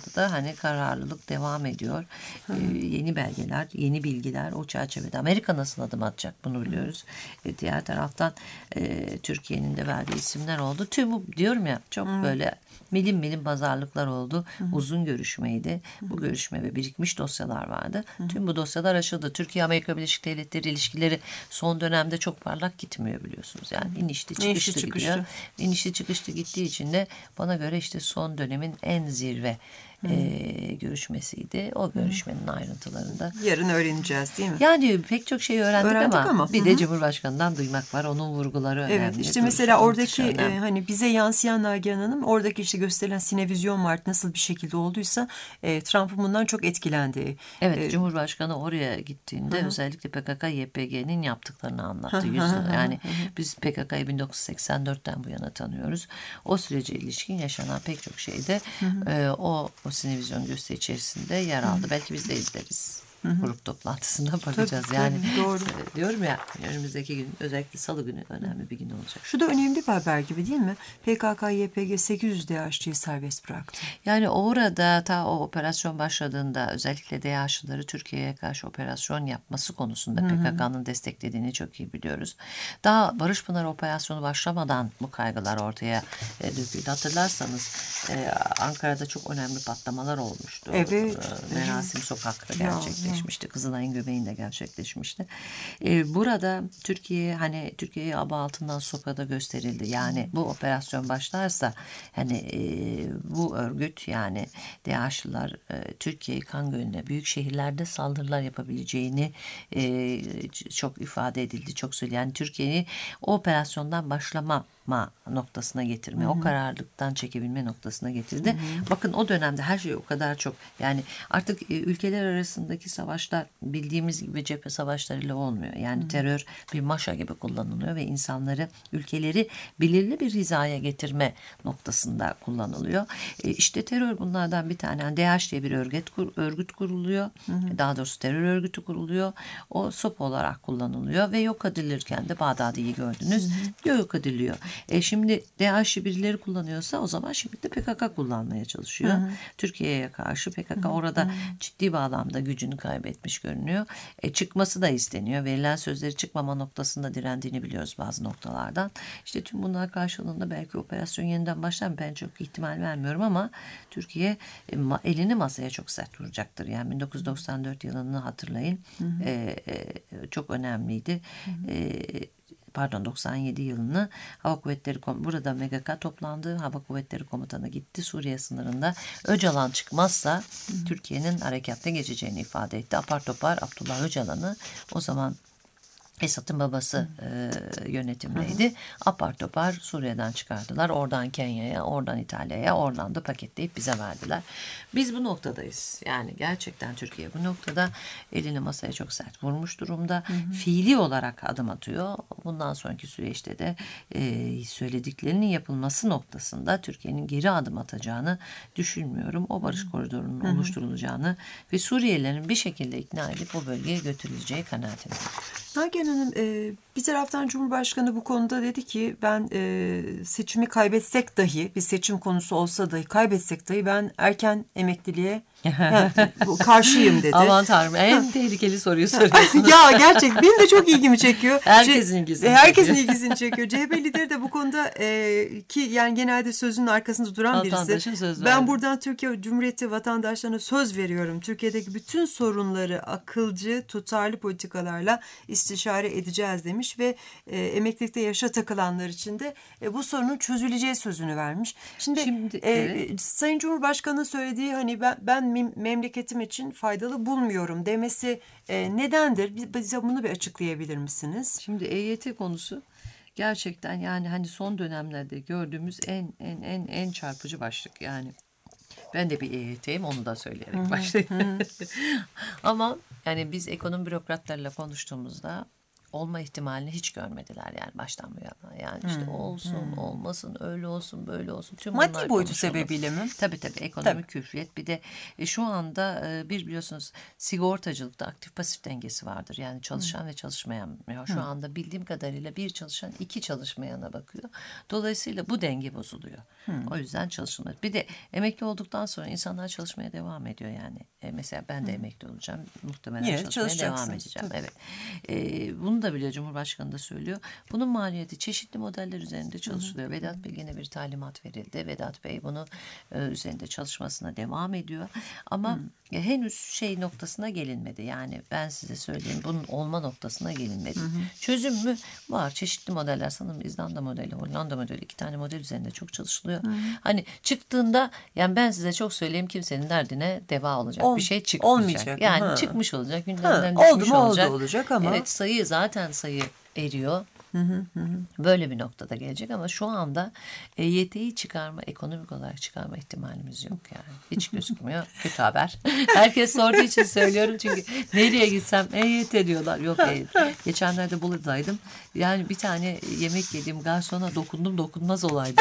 noktada da hani kararlılık devam ediyor. Ee, yeni belgeler, yeni bilgiler o çerçevede. Amerika nasıl adım atacak bunu biliyoruz. Ee, diğer taraftan e, Türkiye'nin de verdiği isimler oldu. Tüm bu diyorum ya çok hmm. böyle milim milim pazarlıklar oldu. Hmm. Uzun görüşmeydi. Hmm. Bu görüşme ve birikmiş dosyalar vardı. Hmm. Tüm bu dosyalar aşıldı. Türkiye-Amerika Birleşik Devletleri ilişkileri son dönemde çok parlak gitmiyor biliyorsunuz. Yani inişli çıkışlı, inişli çıkışlı gidiyor. İnişli çıkışlı gittiği için de bana göre işte son dönemin en zirve E, görüşmesiydi. O görüşmenin Hı. ayrıntılarında. Yarın öğreneceğiz değil mi? Yani pek çok şey öğrendik, öğrendik ama, ama bir Hı. de Cumhurbaşkanı'ndan duymak var. Onun vurguları önemli. Evet işte mesela oradaki e, hani bize yansıyan Nagihan Hanım oradaki işte gösterilen sinevizyon var nasıl bir şekilde olduysa e, Trump'ın bundan çok etkilendiği. Evet e, Cumhurbaşkanı oraya gittiğinde Hı. özellikle P K K Y P G'nin yaptıklarını anlattı. Yüz yıl. Yani Hı. biz P K K'yı bin dokuz yüz seksen dörtten bu yana tanıyoruz. O sürece ilişkin yaşanan pek çok şeyde e, o o sinevizyon gösteri içerisinde yer aldı. Hı. Belki biz de izleriz. Hı hı. Grup toplantısında bakacağız. Tabii, yani tabii, doğru. E, diyorum ya önümüzdeki gün özellikle salı günü önemli bir gün olacak. Şu da önemli bir haber gibi değil mi? P K K Y P G sekiz yüz D H C'yi serbest bıraktı. Yani orada ta o operasyon başladığında özellikle D H'lıları Türkiye'ye karşı operasyon yapması konusunda hı hı. P K K'nın desteklediğini çok iyi biliyoruz. Daha Barış Pınarı operasyonu başlamadan bu kaygılar ortaya e, döküldü. Hatırlarsanız e, Ankara'da çok önemli patlamalar olmuştu. Evet. E, Merasim evet. Sokak'ta gerçekleşti. Kızılay'ın göbeğinde gerçekleşmişti. Ee, burada Türkiye hani Türkiye'yi aba altından sokada gösterildi. Yani bu operasyon başlarsa hani e, bu örgüt yani D H'lılar e, Türkiye'yi kan gölüne büyük şehirlerde saldırılar yapabileceğini e, çok ifade edildi. Çok söyledi. Yani Türkiye'yi o operasyondan başlama noktasına getirme, hı hı. o kararlılıktan çekebilme noktasına getirdi. Hı hı. Bakın o dönemde her şey o kadar çok yani artık e, ülkeler arasındaki savaşlar bildiğimiz gibi cephe savaşlarıyla olmuyor. Yani hı hı. terör bir maşa gibi kullanılıyor ve insanları, ülkeleri belirli bir hizaya getirme noktasında kullanılıyor. E, işte terör bunlardan bir tane. Yani D H diye bir örgüt, kur, örgüt kuruluyor. Hı hı. Daha doğrusu terör örgütü kuruluyor. O S O P olarak kullanılıyor ve yok edilirken de Bağdadi'yi gördünüz. Hı hı. Yok ediliyor. E şimdi D H'ı birileri kullanıyorsa o zaman şimdi de P K K kullanmaya çalışıyor. Hı hı. Türkiye'ye karşı P K K hı hı. orada hı hı. ciddi bağlamda gücünü kaybetmiş görünüyor. E çıkması da isteniyor. Verilen sözleri çıkmama noktasında direndiğini biliyoruz bazı noktalardan. İşte tüm bunlar karşılığında belki operasyon yeniden başlar mı? Ben çok ihtimal vermiyorum ama Türkiye e, elini masaya çok sert vuracaktır. Yani bin dokuz yüz doksan dört yılını hatırlayın. Hı hı. E, e, çok önemliydi. Hı hı. E, pardon doksan yedi yılını Hava Kuvvetleri burada M G K toplandı. Hava Kuvvetleri Komutanı gitti. Suriye sınırında Öcalan çıkmazsa hı. Türkiye'nin harekata geçeceğini ifade etti. Apar topar Abdullah Öcalan'ı o zaman Esad'ın babası e, yönetimdeydi. Hı hı. Apar topar Suriye'den çıkardılar. Oradan Kenya'ya, oradan İtalya'ya, oradan da paketleyip bize verdiler. Biz bu noktadayız. Yani gerçekten Türkiye bu noktada elini masaya çok sert vurmuş durumda. Hı hı. Fiili olarak adım atıyor. Bundan sonraki süreçte de e, söylediklerinin yapılması noktasında Türkiye'nin geri adım atacağını düşünmüyorum. O barış koridorunun hı hı. oluşturulacağını ve Suriyelilerin bir şekilde ikna edip o bölgeye götürüleceği kanaatindeyim. Nagihan Hanım e, bir taraftan Cumhurbaşkanı bu konuda dedi ki ben e, seçimi kaybetsek dahi bir seçim konusu olsa dahi kaybetsek dahi ben erken emekliliğe yani, bu, karşıyım dedi. Aman Tanrım en tehlikeli soruyu soruyorsunuz. Ya gerçek benim de çok ilgimi çekiyor. Herkesin ilgisini Herkesin çekiyor. ilgisini çekiyor. C H P lideri de bu konuda e, ki yani genelde sözünün arkasında duran birisi. Söz ben buradan Türkiye Cumhuriyeti vatandaşlarına söz veriyorum. Türkiye'deki bütün sorunları akılcı, tutarlı politikalarla istişare edeceğiz demiş ve e, emeklilikte yaşa takılanlar için de e, bu sorunun çözüleceği sözünü vermiş. Şimdi, Şimdi e, evet. Sayın Cumhurbaşkanı'nın söylediği hani ben, ben memleketim için faydalı bulmuyorum demesi e, nedendir? Bize bunu bir açıklayabilir misiniz? Şimdi E Y T konusu gerçekten yani hani son dönemlerde gördüğümüz en en en en çarpıcı başlık yani. Ben de bir E Y T'yim onu da söyleyerek başlayayım. Ama yani biz ekonomi bürokratlarıyla konuştuğumuzda olma ihtimalini hiç görmediler yani baştan bu yana. Yani işte hmm, olsun, hmm. olmasın, öyle olsun, böyle olsun. Tüm maddi bunlar boyutu konuşuldu. sebebiyle mi? Tabii tabii ekonomik tabii. külfiyet. Bir de e, şu anda e, bir biliyorsunuz sigortacılıkta aktif pasif dengesi vardır. Yani çalışan hmm. ve çalışmayan. Ya şu hmm. anda bildiğim kadarıyla bir çalışan iki çalışmayana bakıyor. Dolayısıyla bu denge bozuluyor. Hmm. O yüzden çalışılmıyor. Bir de emekli olduktan sonra insanlar çalışmaya devam ediyor yani. E, mesela ben de hmm. emekli olacağım. Muhtemelen yeah, çalışmaya devam edeceğim. Tabii. Evet. E, bunu da biliyor Cumhurbaşkanı da söylüyor. Bunun maliyeti çeşitli modeller üzerinde çalışılıyor. Hmm. Vedat Bilgin'e bir talimat verildi. Vedat Bey bunu e, üzerinde çalışmasına devam ediyor. Ama hmm. henüz şey noktasına gelinmedi. Yani ben size söyleyeyim bunun olma noktasına gelinmedi. Hı hı. Çözüm mü? Var. Çeşitli modeller. Sanırım İzlanda modeli, Hollanda modeli iki tane model üzerinde çok çalışılıyor. Hı hı. Hani çıktığında yani ben size çok söyleyeyim kimsenin derdine deva olacak Ol, bir şey çıkmayacak. Olmayacak. Yani ha. çıkmış olacak. Gündemden ha. düşmüş oldu mu, olacak. Oldu olacak ama. Evet sayı zaten sayı eriyor. Hı hı hı. Böyle bir noktada gelecek ama şu anda E Y T'yi çıkarma, ekonomik olarak çıkarma ihtimalimiz yok yani. Hiç gözükmüyor. Kötü haber. Herkes sorduğu için söylüyorum çünkü nereye gitsem E Y T diyorlar. Yok E Y T. Geçenlerde Bolu'daydım. Yani bir tane yemek yediğim garsona dokundum dokunmaz olaydı.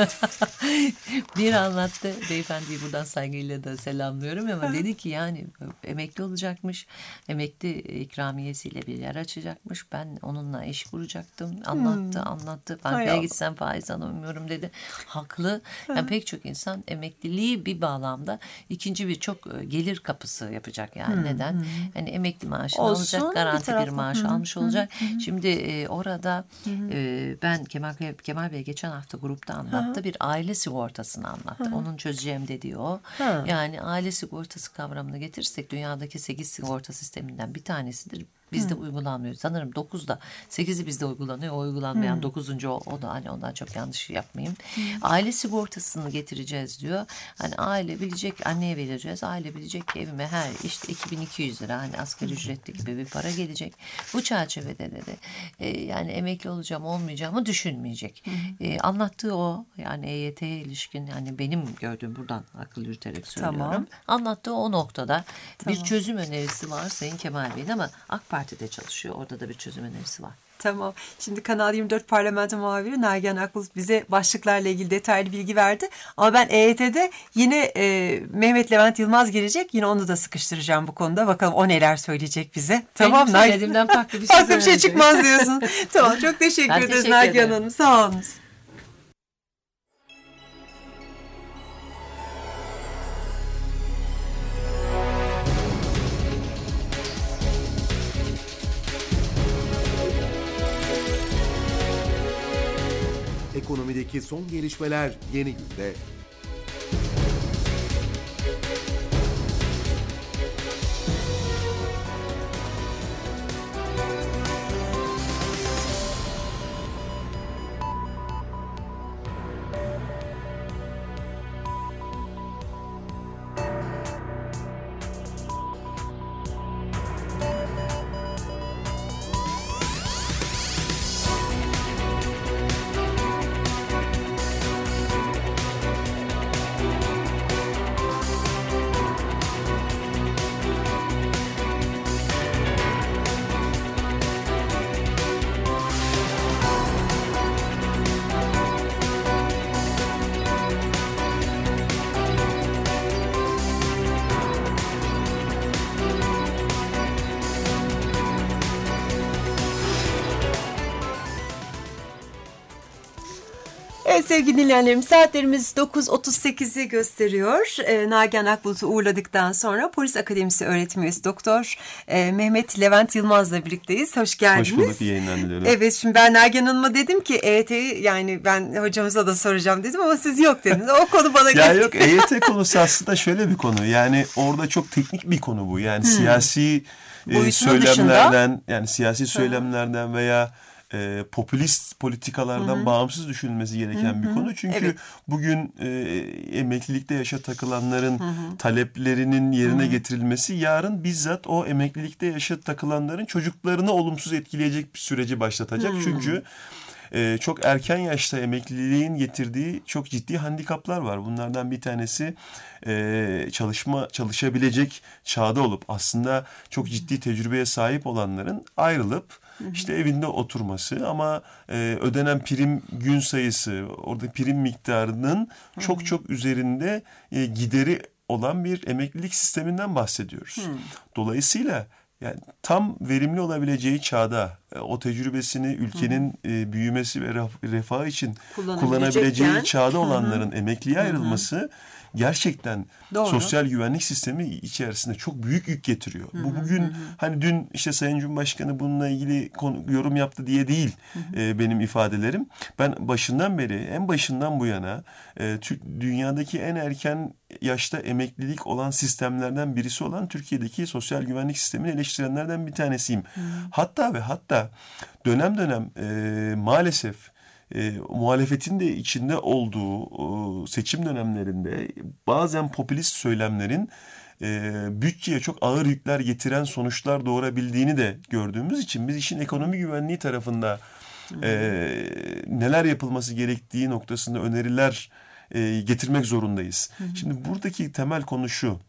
Bir anlattı. Beyefendiyi buradan saygıyla da selamlıyorum ama dedi ki yani emekli olacakmış. Emekli ikramiyesiyle bir yer açacakmış. Ben onunla iş kuracaktım. Anlattı, hmm. anlattı. Bankaya gitsem faiz alamıyorum dedi. Haklı. Yani pek çok insan emekliliği bir bağlamda ikinci bir çok gelir kapısı yapacak yani. Hmm. Neden? Hmm. Yani emekli maaşını Olsun, alacak, garanti bir, bir maaş hmm. almış olacak. Hmm. Şimdi e, orada hmm. e, ben Kemal, Kemal Bey geçen hafta grupta anlattı. Hmm. Bir aile sigortasını anlattı. Hmm. Onun çözeceğim dediği o. Hmm. Yani aile sigortası kavramını getirirsek dünyadaki sekiz sigorta sisteminden bir tanesidir. Bizde hmm. uygulanmıyor. Sanırım dokuzda sekizi bizde uygulanıyor. O uygulanmayan hmm. dokuzuncu o, o da hani ondan çok yanlış yapmayayım. Hmm. Aile sigortasını getireceğiz diyor. Hani aile bilecek anneye vereceğiz. Aile bilecek ki evime her işte iki bin iki yüz lira hani asgari ücretli gibi bir para gelecek. Bu çerçevede de e, yani emekli olacağım olmayacağımı düşünmeyecek. Hmm. E, anlattığı o yani E Y T'ye ilişkin yani benim gördüğüm buradan akıl yürüterek söylüyorum. Tamam. Anlattığı o noktada tamam. bir çözüm önerisi var Sayın Kemal Bey'in ama AK Parti'de çalışıyor. Orada da bir çözüm önerisi var. Tamam. Şimdi Kanal yirmi dört Parlamento Muhabiri Nagihan Akbulut bize başlıklarla ilgili detaylı bilgi verdi. Ama ben E Y T'de yine e, Mehmet Levent Yılmaz gelecek. Yine onu da sıkıştıracağım bu konuda. Bakalım o neler söyleyecek bize. Benim tamam. söylediğimden farklı bir şey, farklı bir şey çıkmaz diyorsun. Tamam. Çok teşekkür ben ederiz Nagihan Hanım. Sağ olun. Ekonomideki son gelişmeler Yeni Günde. Evet sevgili dinleyenlerim saatlerimiz dokuz otuz sekizi gösteriyor. E, Nagihan Akbulut'u uğurladıktan sonra Polis Akademisi öğretim üyesi Doktor e, Mehmet Levent Yılmaz'la birlikteyiz. Hoş geldiniz. Hoş bulduk, iyi yayınlar diliyorum. Evet şimdi ben Nagihan Hanım'a dedim ki E Y T'yi yani ben hocamıza da soracağım dedim ama siz yok dediniz. O konu bana ya yok E Y T konusu aslında şöyle bir konu yani orada çok teknik bir konu bu. Yani hmm. siyasi e, söylemlerden dışında... yani siyasi söylemlerden veya E, popülist politikalardan Hı-hı. bağımsız düşünülmesi gereken Hı-hı. bir konu. Çünkü evet. bugün e, emeklilikte yaşa takılanların Hı-hı. taleplerinin yerine Hı-hı. getirilmesi yarın bizzat o emeklilikte yaşa takılanların çocuklarını olumsuz etkileyecek bir süreci başlatacak. Hı-hı. Çünkü e, çok erken yaşta emekliliğin getirdiği çok ciddi handikaplar var. Bunlardan bir tanesi e, çalışma çalışabilecek çağda olup aslında çok ciddi tecrübeye sahip olanların ayrılıp işte evinde oturması ama e, ödenen prim gün sayısı, orada prim miktarının hı hı. çok çok üzerinde e, gideri olan bir emeklilik sisteminden bahsediyoruz. Hı. Dolayısıyla yani tam verimli olabileceği çağda o tecrübesini ülkenin e, büyümesi ve refahı için kullanabileceği çağda olanların hı hı. emekliye ayrılması hı hı. gerçekten doğru. Sosyal güvenlik sistemi içerisinde çok büyük yük getiriyor. Hı hı. Bu bugün hı hı. hani dün işte Sayın Cumhurbaşkanı bununla ilgili konu, yorum yaptı diye değil hı hı. E, benim ifadelerim. Ben başından beri en başından bu yana e, dünyadaki en erken yaşta emeklilik olan sistemlerden birisi olan Türkiye'deki sosyal güvenlik sistemini eleştirenlerden bir tanesiyim. Hmm. Hatta ve hatta dönem dönem e, maalesef e, muhalefetin de içinde olduğu e, seçim dönemlerinde bazen popülist söylemlerin e, bütçeye çok ağır yükler getiren sonuçlar doğurabildiğini de gördüğümüz için biz işin ekonomi güvenliği tarafında hmm. e, neler yapılması gerektiği noktasında öneriler E, getirmek zorundayız. Hı hı. Şimdi buradaki temel konu şu.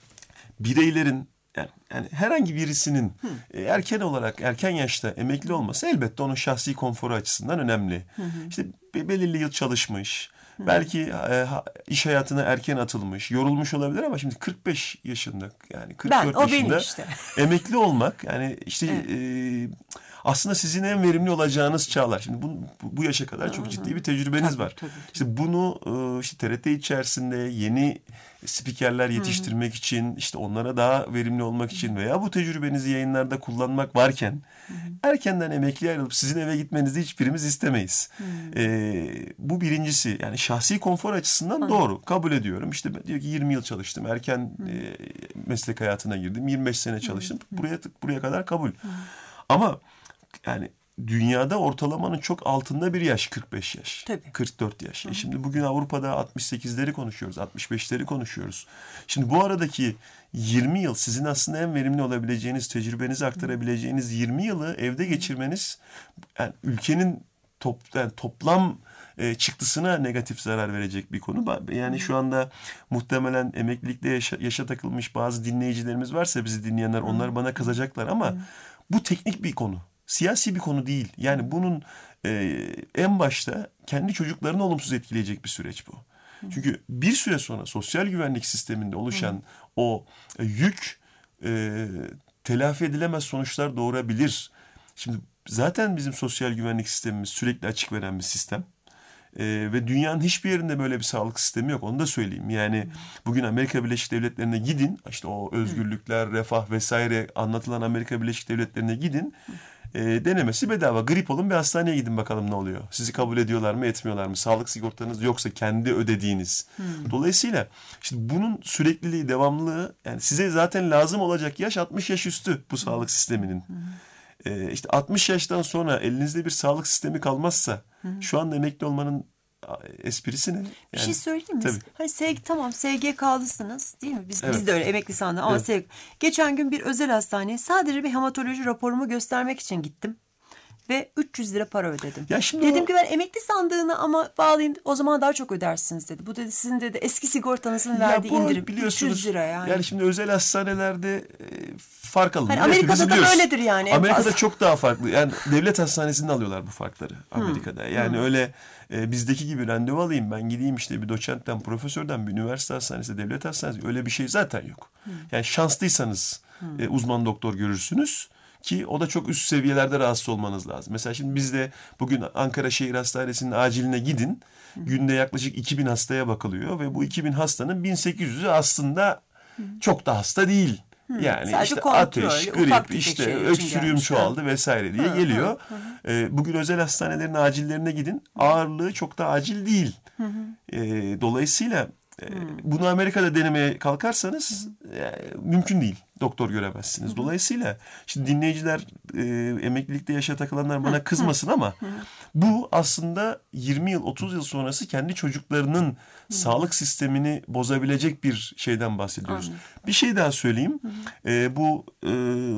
Bireylerin yani, yani herhangi birisinin e, erken olarak erken yaşta emekli olması elbette onun şahsi konforu açısından önemli. Hı hı. İşte belirli yıl çalışmış, hı hı. belki e, iş hayatına erken atılmış, yorulmuş olabilir ama şimdi kırk beş yaşında yani kırk dört ben, yaşında işte. emekli olmak yani işte evet. e, aslında sizin en verimli olacağınız çağlar. Şimdi bu, bu yaşa kadar çok ciddi bir tecrübeniz tabii, var. Tabii, tabii. İşte bunu işte T R T içerisinde yeni spikerler yetiştirmek Hı-hı. için, işte onlara daha verimli olmak için veya bu tecrübenizi yayınlarda kullanmak varken Hı-hı. erkenden emekliye ayrılıp sizin eve gitmenizi hiçbirimiz istemeyiz. Ee, bu birincisi yani şahsi konfor açısından Hı-hı. doğru. Kabul ediyorum. İşte diyor ki yirmi yıl çalıştım. Erken e, meslek hayatına girdim. yirmi beş sene çalıştım. Hı-hı. Buraya buraya kadar kabul. Hı-hı. Ama yani dünyada ortalamanın çok altında bir yaş kırk beş yaş. Tabii. kırk dört yaş. E şimdi bugün Avrupa'da altmış sekizleri konuşuyoruz, altmış beşleri konuşuyoruz. Şimdi bu aradaki yirmi yıl sizin aslında en verimli olabileceğiniz, tecrübenizi aktarabileceğiniz yirmi yılı evde geçirmeniz yani ülkenin top, yani toplam e, çıktısına negatif zarar verecek bir konu. Yani şu anda muhtemelen emeklilikte yaşa, yaşa takılmış bazı dinleyicilerimiz varsa bizi dinleyenler onlar bana kızacaklar ama bu teknik bir konu. Siyasi bir konu değil. Yani bunun e, en başta kendi çocuklarını olumsuz etkileyecek bir süreç bu. Çünkü bir süre sonra sosyal güvenlik sisteminde oluşan Hı. o e, yük e, telafi edilemez sonuçlar doğurabilir. Şimdi zaten bizim sosyal güvenlik sistemimiz sürekli açık veren bir sistem. Ee, ve dünyanın hiçbir yerinde böyle bir sağlık sistemi yok. Onu da söyleyeyim. Yani hmm. bugün Amerika Birleşik Devletleri'ne gidin. İşte o özgürlükler, hmm. refah vesaire anlatılan Amerika Birleşik Devletleri'ne gidin. Hmm. E, denemesi bedava. Grip olun bir hastaneye gidin bakalım ne oluyor. Sizi kabul ediyorlar mı etmiyorlar mı? Sağlık sigortanız yoksa kendi ödediğiniz. Hmm. Dolayısıyla işte bunun sürekliliği, devamlılığı yani size zaten lazım olacak yaş altmış yaş üstü bu sağlık hmm. sisteminin. Hmm. Ee, işte altmış yaştan sonra elinizde bir sağlık sistemi kalmazsa Hı-hı. şu anda emekli olmanın esprisi ne? Yani, bir şey söyleyeyim mi? Tabii. Hani S G, tamam S G K'lısınız değil mi? Biz, evet. biz de öyle emekli sandık ama evet. S G. Geçen gün bir özel hastaneye sadece bir hematoloji raporumu göstermek için gittim. Ve üç yüz lira para ödedim. Ya şimdi dedim o... ki ben emekli sandığını ama bağlayayım o zaman daha çok ödersiniz dedi. Bu dedi sizin dedi eski sigortanızın verdiği indirim. üç yüz lira yani. Yani şimdi özel hastanelerde e, fark alınıyor. Hani Amerika'da da böyledir yani. Amerika'da çok daha farklı. Yani devlet hastanesinde alıyorlar bu farkları Amerika'da. Hmm. Yani hmm. öyle e, bizdeki gibi randevu alayım ben gideyim işte bir doçentten, profesörden bir üniversite hastanesi, devlet hastanesi öyle bir şey zaten yok. Hmm. Yani şanslıysanız hmm. e, uzman doktor görürsünüz. Ki o da çok üst seviyelerde rahatsız olmanız lazım. Mesela şimdi biz de bugün Ankara Şehir Hastanesi'nin aciline gidin. Hı. Günde yaklaşık iki bin hastaya bakılıyor. Ve bu iki bin hastanın bin sekiz yüzü aslında Hı. çok da hasta değil. Hı. Yani sadece işte kontrol, ateş, grip, işte şey öksürüğüm çoğaldı vesaire diye hı, geliyor. Hı, hı. Ee, bugün özel hastanelerin acillerine gidin. Ağırlığı çok da acil değil. Hı hı. Ee, dolayısıyla e, bunu Amerika'da denemeye kalkarsanız e, mümkün değil. Doktor göremezsiniz. Dolayısıyla şimdi dinleyiciler e, emeklilikte yaşa takılanlar bana kızmasın ama bu aslında yirmi yıl otuz yıl sonrası kendi çocuklarının Hı. sağlık sistemini bozabilecek bir şeyden bahsediyoruz. Anladım. Bir şey daha söyleyeyim. E, bu e,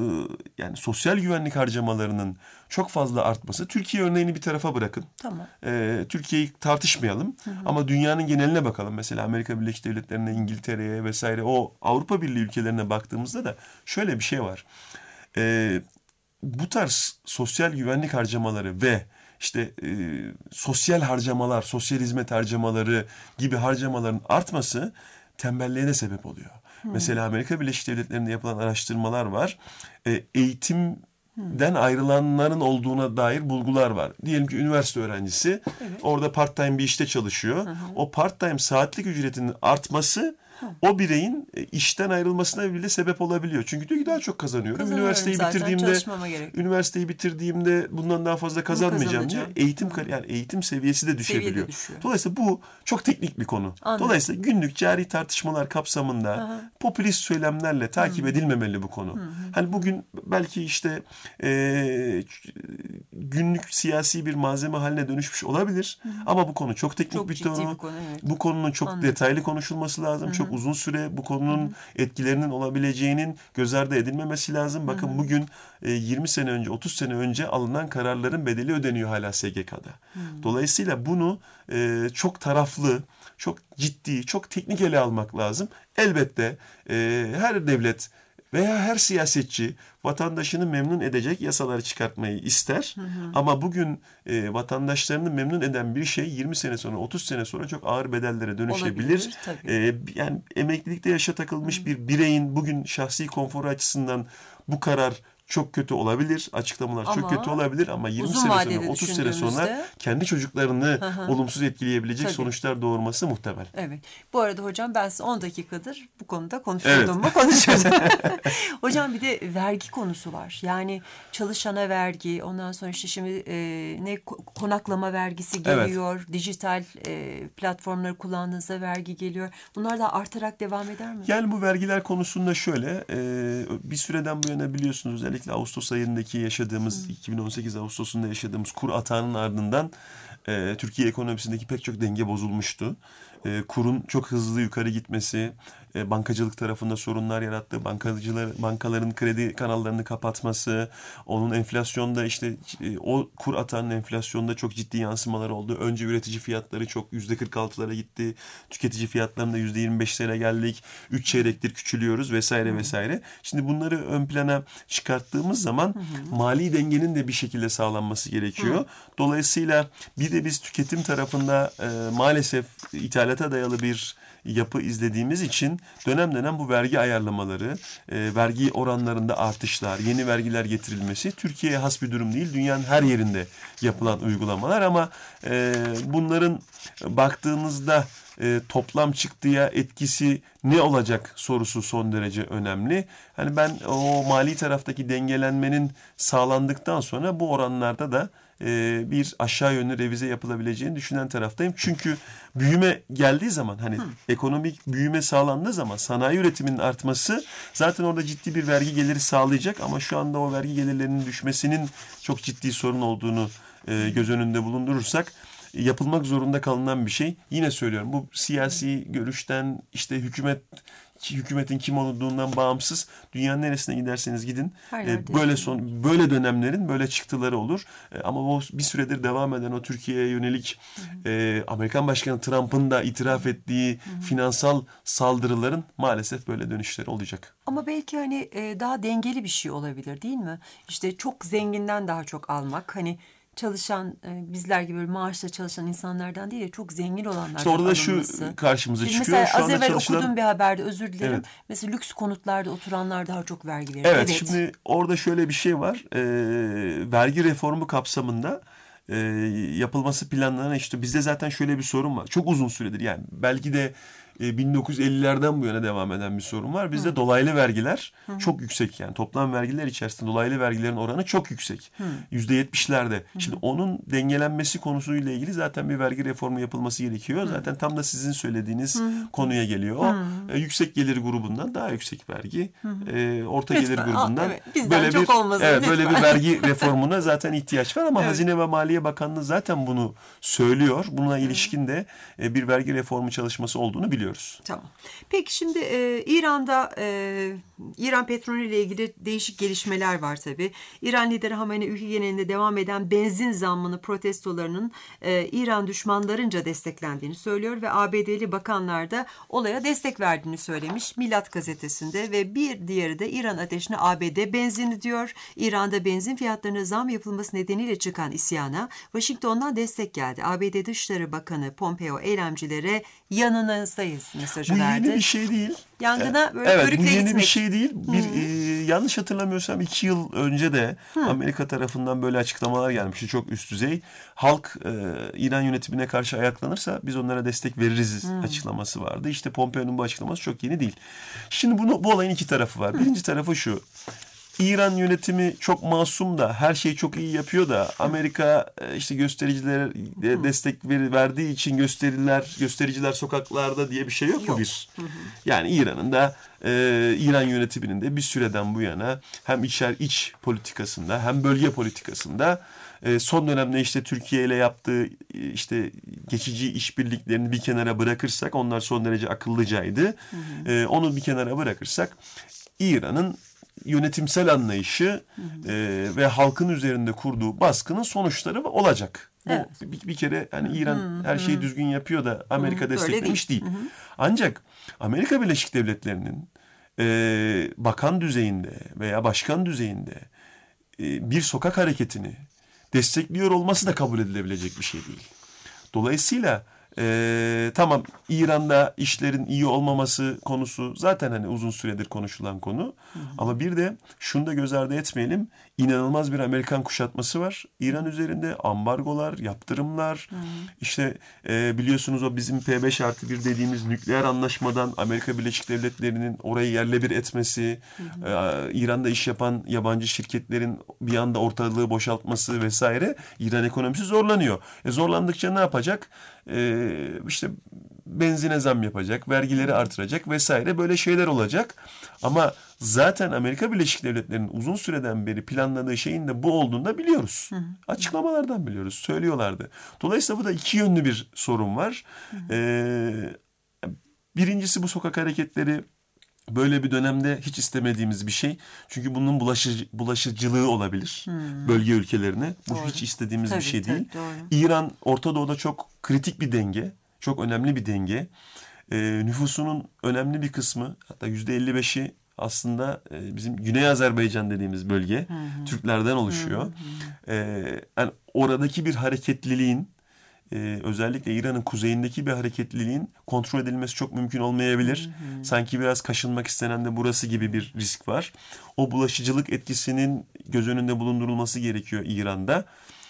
yani sosyal güvenlik harcamalarının çok fazla artması. Türkiye örneğini bir tarafa bırakın. Tamam. E, Türkiye'yi tartışmayalım. Hı hı. Ama dünyanın geneline bakalım. Mesela Amerika Birleşik Devletleri'ne, İngiltere'ye vesaire o Avrupa Birliği ülkelerine baktığımızda da şöyle bir şey var. Ee, bu tarz sosyal güvenlik harcamaları ve işte e, sosyal harcamalar, sosyal hizmet harcamaları gibi harcamaların artması tembelliğe de sebep oluyor. Hmm. Mesela Amerika Birleşik Devletleri'nde yapılan araştırmalar var. E, eğitimden ayrılanların olduğuna dair bulgular var. Diyelim ki üniversite öğrencisi evet. orada part time bir işte çalışıyor. Hı hı. O part time saatlik ücretinin artması o bireyin işten ayrılmasına bile sebep olabiliyor. Çünkü diyor ki daha çok kazanıyorum. Üniversiteyi bitirdiğimde üniversiteyi bitirdiğimde bundan daha fazla kazanmayacağım diye eğitim yani eğitim seviyesi de düşebiliyor. Seviyede Dolayısıyla bu çok teknik bir konu. Anladım. Dolayısıyla günlük cari tartışmalar kapsamında Aha. popülist söylemlerle takip Hı. edilmemeli bu konu. Hı. Hani bugün belki işte e, günlük siyasi bir malzeme haline dönüşmüş olabilir. Hı. Ama bu konu çok teknik çok bir konu. Bir konu evet. Bu konunun çok Anladım. detaylı konuşulması lazım. Hı. Çok uzun süre bu konunun Hı-hı. etkilerinin olabileceğinin göz ardı edilmemesi lazım. Bakın Hı-hı. bugün e, yirmi sene önce, otuz sene önce alınan kararların bedeli ödeniyor hala S G K'da. Hı-hı. Dolayısıyla bunu e, çok taraflı, çok ciddi, çok teknik ele almak lazım. Elbette e, her devlet veya her siyasetçi vatandaşını memnun edecek yasaları çıkartmayı ister. Hı hı. Ama bugün e, vatandaşlarını memnun eden bir şey yirmi sene sonra, otuz sene sonra çok ağır bedellere dönüşebilir. E, yani emeklilikte yaşa takılmış hı. bir bireyin bugün şahsi konforu açısından bu karar çok kötü olabilir. Açıklamalar ama çok kötü olabilir ama yirmi sene sonra, otuz sene sonra kendi çocuklarını Aha. olumsuz etkileyebilecek Tabii. sonuçlar doğurması muhtemel. Evet. Bu arada hocam ben size on dakikadır bu konuda konuşuyordum mu? Evet. Konuşuyordum. Hocam bir de vergi konusu var. Yani çalışana vergi, ondan sonra işte şimdi e, ne konaklama vergisi geliyor, evet. dijital e, platformları kullandığınızda vergi geliyor. Bunlar da artarak devam eder mi? Yani bu vergiler konusunda şöyle e, bir süreden bu yana biliyorsunuz özellikle Ağustos ayındaki yaşadığımız hmm. iki bin on sekiz Ağustos'unda yaşadığımız kur atağının ardından e, Türkiye ekonomisindeki pek çok denge bozulmuştu. E, kurun çok hızlı yukarı gitmesi, e, bankacılık tarafında sorunlar yarattı. Bankacılar, bankaların kredi kanallarını kapatması, onun enflasyonda işte e, o kur atağının enflasyonda çok ciddi yansımaları oldu. Önce üretici fiyatları çok yüzde kırk altılara gitti. Tüketici fiyatlarında yüzde yirmi beşlere geldik. Üç çeyrektir küçülüyoruz vesaire vesaire. Şimdi bunları ön plana çıkarttığımız zaman mali dengenin de bir şekilde sağlanması gerekiyor. Dolayısıyla bir de biz tüketim tarafında e, maalesef ithalata dayalı bir yapı izlediğimiz için dönem dönem bu vergi ayarlamaları, e, vergi oranlarında artışlar, yeni vergiler getirilmesi Türkiye'ye has bir durum değil. Dünyanın her yerinde yapılan uygulamalar ama e, bunların baktığınızda e, toplam çıktıya etkisi ne olacak sorusu son derece önemli. Hani ben o mali taraftaki dengelenmenin sağlandıktan sonra bu oranlarda da e, bir aşağı yönlü revize yapılabileceğini düşünen taraftayım. Çünkü büyüme geldiği zaman hani Hı. ekonomik büyüme sağlandığı zaman sanayi üretiminin artması zaten orada ciddi bir vergi geliri sağlayacak ama şu anda o vergi gelirlerinin düşmesinin çok ciddi sorun olduğunu e, göz önünde bulundurursak yapılmak zorunda kalınan bir şey. Yine söylüyorum bu siyasi görüşten işte hükümet hükümetin kim olduğundan bağımsız dünyanın neresine giderseniz gidin e, böyle son böyle dönemlerin böyle çıktıları olur. E, ama o bir süredir devam eden o Türkiye'ye yönelik e, Amerikan Başkanı Trump'ın da itiraf ettiği hı hı. finansal saldırıların maalesef böyle dönüşleri olacak. Ama belki hani e, daha dengeli bir şey olabilir değil mi? İşte çok zenginden daha çok almak hani çalışan bizler gibi böyle maaşla çalışan insanlardan değil de çok zengin olanlardan işte orada alınması. Şu karşımıza Şimdi çıkıyor. Mesela şu az evvel çalışılan... okuduğum bir haberde özür dilerim. Evet. Mesela lüks konutlarda oturanlar daha çok vergi veriyor. Evet, evet şimdi orada şöyle bir şey var. E, vergi reformu kapsamında e, yapılması planlanan işte bizde zaten şöyle bir sorun var. Çok uzun süredir yani belki de bin dokuz yüz ellilerden bu yana devam eden bir sorun var. Bizde Hı. dolaylı vergiler Hı. çok yüksek yani. Toplam vergiler içerisinde dolaylı vergilerin oranı çok yüksek. yüzde yetmişlerde. Şimdi onun dengelenmesi konusuyla ilgili zaten bir vergi reformu yapılması gerekiyor. Hı. Zaten tam da sizin söylediğiniz Hı. konuya geliyor. O e, yüksek gelir grubundan daha yüksek vergi, e, orta lütfen. gelir grubundan Aa, evet. böyle çok bir olmasın, evet, böyle bir vergi reformuna zaten ihtiyaç var ama evet. Hazine ve Maliye Bakanlığı zaten bunu söylüyor. Bununla ilişkin de e, bir vergi reformu çalışması olduğunu biliyoruz. biliyoruz. Tamam. Peki şimdi e, İran'da e, İran petrolü ile ilgili değişik gelişmeler var tabii. İran lideri Hamenei ülke genelinde devam eden benzin zammını protestolarının e, İran düşmanlarınca desteklendiğini söylüyor ve A B D'li bakanlar da olaya destek verdiğini söylemiş Milat gazetesinde ve bir diğeri de İran ateşine A B D benzini diyor. İran'da benzin fiyatlarına zam yapılması nedeniyle çıkan isyana Washington'dan destek geldi. A B D Dışişleri Bakanı Pompeo eylemcilere yanınızdayız mesajı bu verdi. Bu yeni bir şey değil. Yangına böyle evet, körükle bu yeni gitmek. bir şey değil. Bir e, yanlış hatırlamıyorsam iki yıl önce de Hı. Amerika tarafından böyle açıklamalar gelmişti. Çok üst düzey. Halk e, İran yönetimine karşı ayaklanırsa biz onlara destek veririz Hı. açıklaması vardı. İşte Pompeo'nun bu açıklaması çok yeni değil. Şimdi bunu, bu olayın iki tarafı var. Birinci Hı. tarafı şu. İran yönetimi çok masum da her şeyi çok iyi yapıyor da Amerika işte göstericilere destek verdiği için gösteriler göstericiler sokaklarda diye bir şey yok mu bir? Yani İran'ın da e, İran yönetiminin de bir süreden bu yana hem içer iç politikasında hem bölge politikasında e, son dönemde işte Türkiye ile yaptığı işte geçici işbirliklerini bir kenara bırakırsak onlar son derece akıllıcaydı. Hı hı. E, onu bir kenara bırakırsak İran'ın yönetimsel anlayışı hı hı. E, ve halkın üzerinde kurduğu baskının sonuçları olacak. Evet. Bu bir, bir kere yani İran hı hı. her şeyi düzgün yapıyor da Amerika hı, desteklemiş değil. değil. Hı hı. Ancak Amerika Birleşik Devletleri'nin e, bakan düzeyinde veya başkan düzeyinde e, bir sokak hareketini destekliyor olması da kabul edilebilecek bir şey değil. Dolayısıyla Ee, tamam İran'da işlerin iyi olmaması konusu zaten hani uzun süredir konuşulan konu. Hı hı. Ama bir de şunu da göz ardı etmeyelim. İnanılmaz bir Amerikan kuşatması var. İran üzerinde ambargolar, yaptırımlar. Hı hı. İşte e, biliyorsunuz o bizim P beş artı bir dediğimiz nükleer anlaşmadan Amerika Birleşik Devletleri'nin orayı yerle bir etmesi. Hı hı. E, İran'da iş yapan yabancı şirketlerin bir anda ortalığı boşaltması vesaire. İran ekonomisi zorlanıyor. E, zorlandıkça ne yapacak? Ee, işte benzine zam yapacak, vergileri artıracak vesaire böyle şeyler olacak. Ama zaten Amerika Birleşik Devletleri'nin uzun süreden beri planladığı şeyin de bu olduğunu da biliyoruz. Hı hı. Açıklamalardan biliyoruz, söylüyorlardı. Dolayısıyla bu da iki yönlü bir sorun var. Hı hı. Ee, birincisi bu sokak hareketleri böyle bir dönemde hiç istemediğimiz bir şey. Çünkü bunun bulaşıcı, bulaşıcılığı olabilir hmm. bölge ülkelerine. Bu doğru. Hiç istediğimiz tabii, bir şey tabii, değil. Doğru. İran Orta Doğu'da çok kritik bir denge. Çok önemli bir denge. Ee, nüfusunun önemli bir kısmı hatta yüzde elli beşi aslında e, bizim Güney Azerbaycan dediğimiz bölge hmm. Türklerden oluşuyor. Hmm. Ee, yani oradaki bir hareketliliğin Ee, özellikle İran'ın kuzeyindeki bir hareketliliğin kontrol edilmesi çok mümkün olmayabilir. Hı hı. Sanki biraz kaşınmak istenen de burası gibi bir risk var. O bulaşıcılık etkisinin göz önünde bulundurulması gerekiyor İran'da.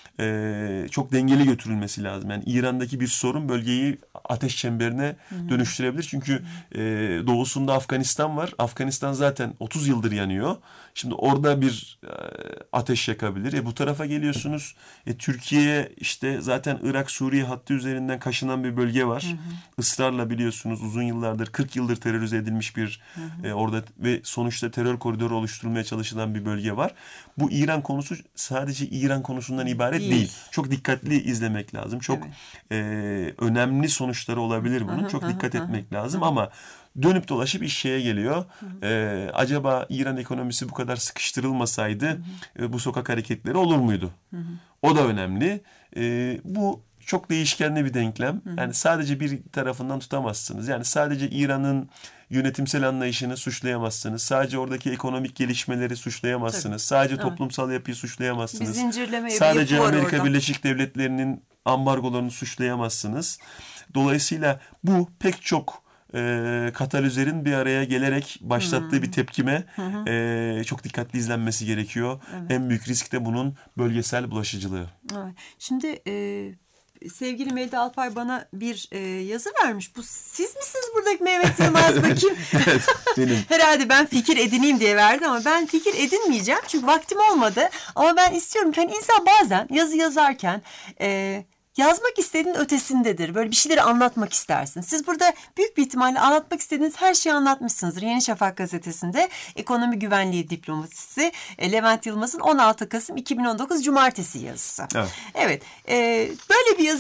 Ee, çok dengeli götürülmesi lazım. Yani İran'daki bir sorun bölgeyi ateş çemberine hı hı. dönüştürebilir. Çünkü hı hı. E, doğusunda Afganistan var. Afganistan zaten otuz yıldır yanıyor. Şimdi orada bir e, ateş yakabilir. E, bu tarafa geliyorsunuz. E, Türkiye'ye işte zaten Irak-Suriye hattı üzerinden kaşınan bir bölge var. Hı hı. Israrla biliyorsunuz uzun yıllardır kırk yıldır terörize edilmiş bir hı hı. E, orada ve sonuçta terör koridoru oluşturulmaya çalışılan bir bölge var. Bu İran konusu sadece İran konusundan ibaret değil. değil. Çok dikkatli izlemek lazım. Çok evet. e, önemli sonuçları olabilir bunun. Çok dikkat etmek lazım ama dönüp dolaşıp iş şeye geliyor. E, acaba İran ekonomisi bu kadar sıkıştırılmasaydı e, bu sokak hareketleri olur muydu? O da önemli. E, bu çok değişkenli bir denklem. Yani sadece bir tarafından tutamazsınız. Yani sadece İran'ın yönetimsel anlayışını suçlayamazsınız. Sadece oradaki ekonomik gelişmeleri suçlayamazsınız. Tabii. Sadece evet. toplumsal yapıyı suçlayamazsınız. Bir zincirleme sadece Amerika orada. Birleşik Devletleri'nin ambargolarını suçlayamazsınız. Dolayısıyla bu pek çok e, katalizörün bir araya gelerek başlattığı hmm. bir tepkime hmm. e, çok dikkatli izlenmesi gerekiyor. Evet. En büyük risk de bunun bölgesel bulaşıcılığı. Evet. Şimdi e, sevgili Melda Alpay bana bir e, yazı vermiş. Bu siz misiniz buradaki Mehmet Yılmaz bakayım? Evet, benim. Herhalde ben fikir edineyim diye verdi ama ben fikir edinmeyeceğim. Çünkü vaktim olmadı. Ama ben istiyorum ki hani insan bazen yazı yazarken e, yazmak istediğin ötesindedir. Böyle bir şeyleri anlatmak istersin. Siz burada büyük bir ihtimalle anlatmak istediğiniz her şeyi anlatmışsınızdır. Yeni Şafak gazetesinde Ekonomi Güvenliği Diplomasisi Levent Yılmaz'ın on altı Kasım iki bin on dokuz Cumartesi yazısı. Evet. Evet. E, böyle bir yazıyı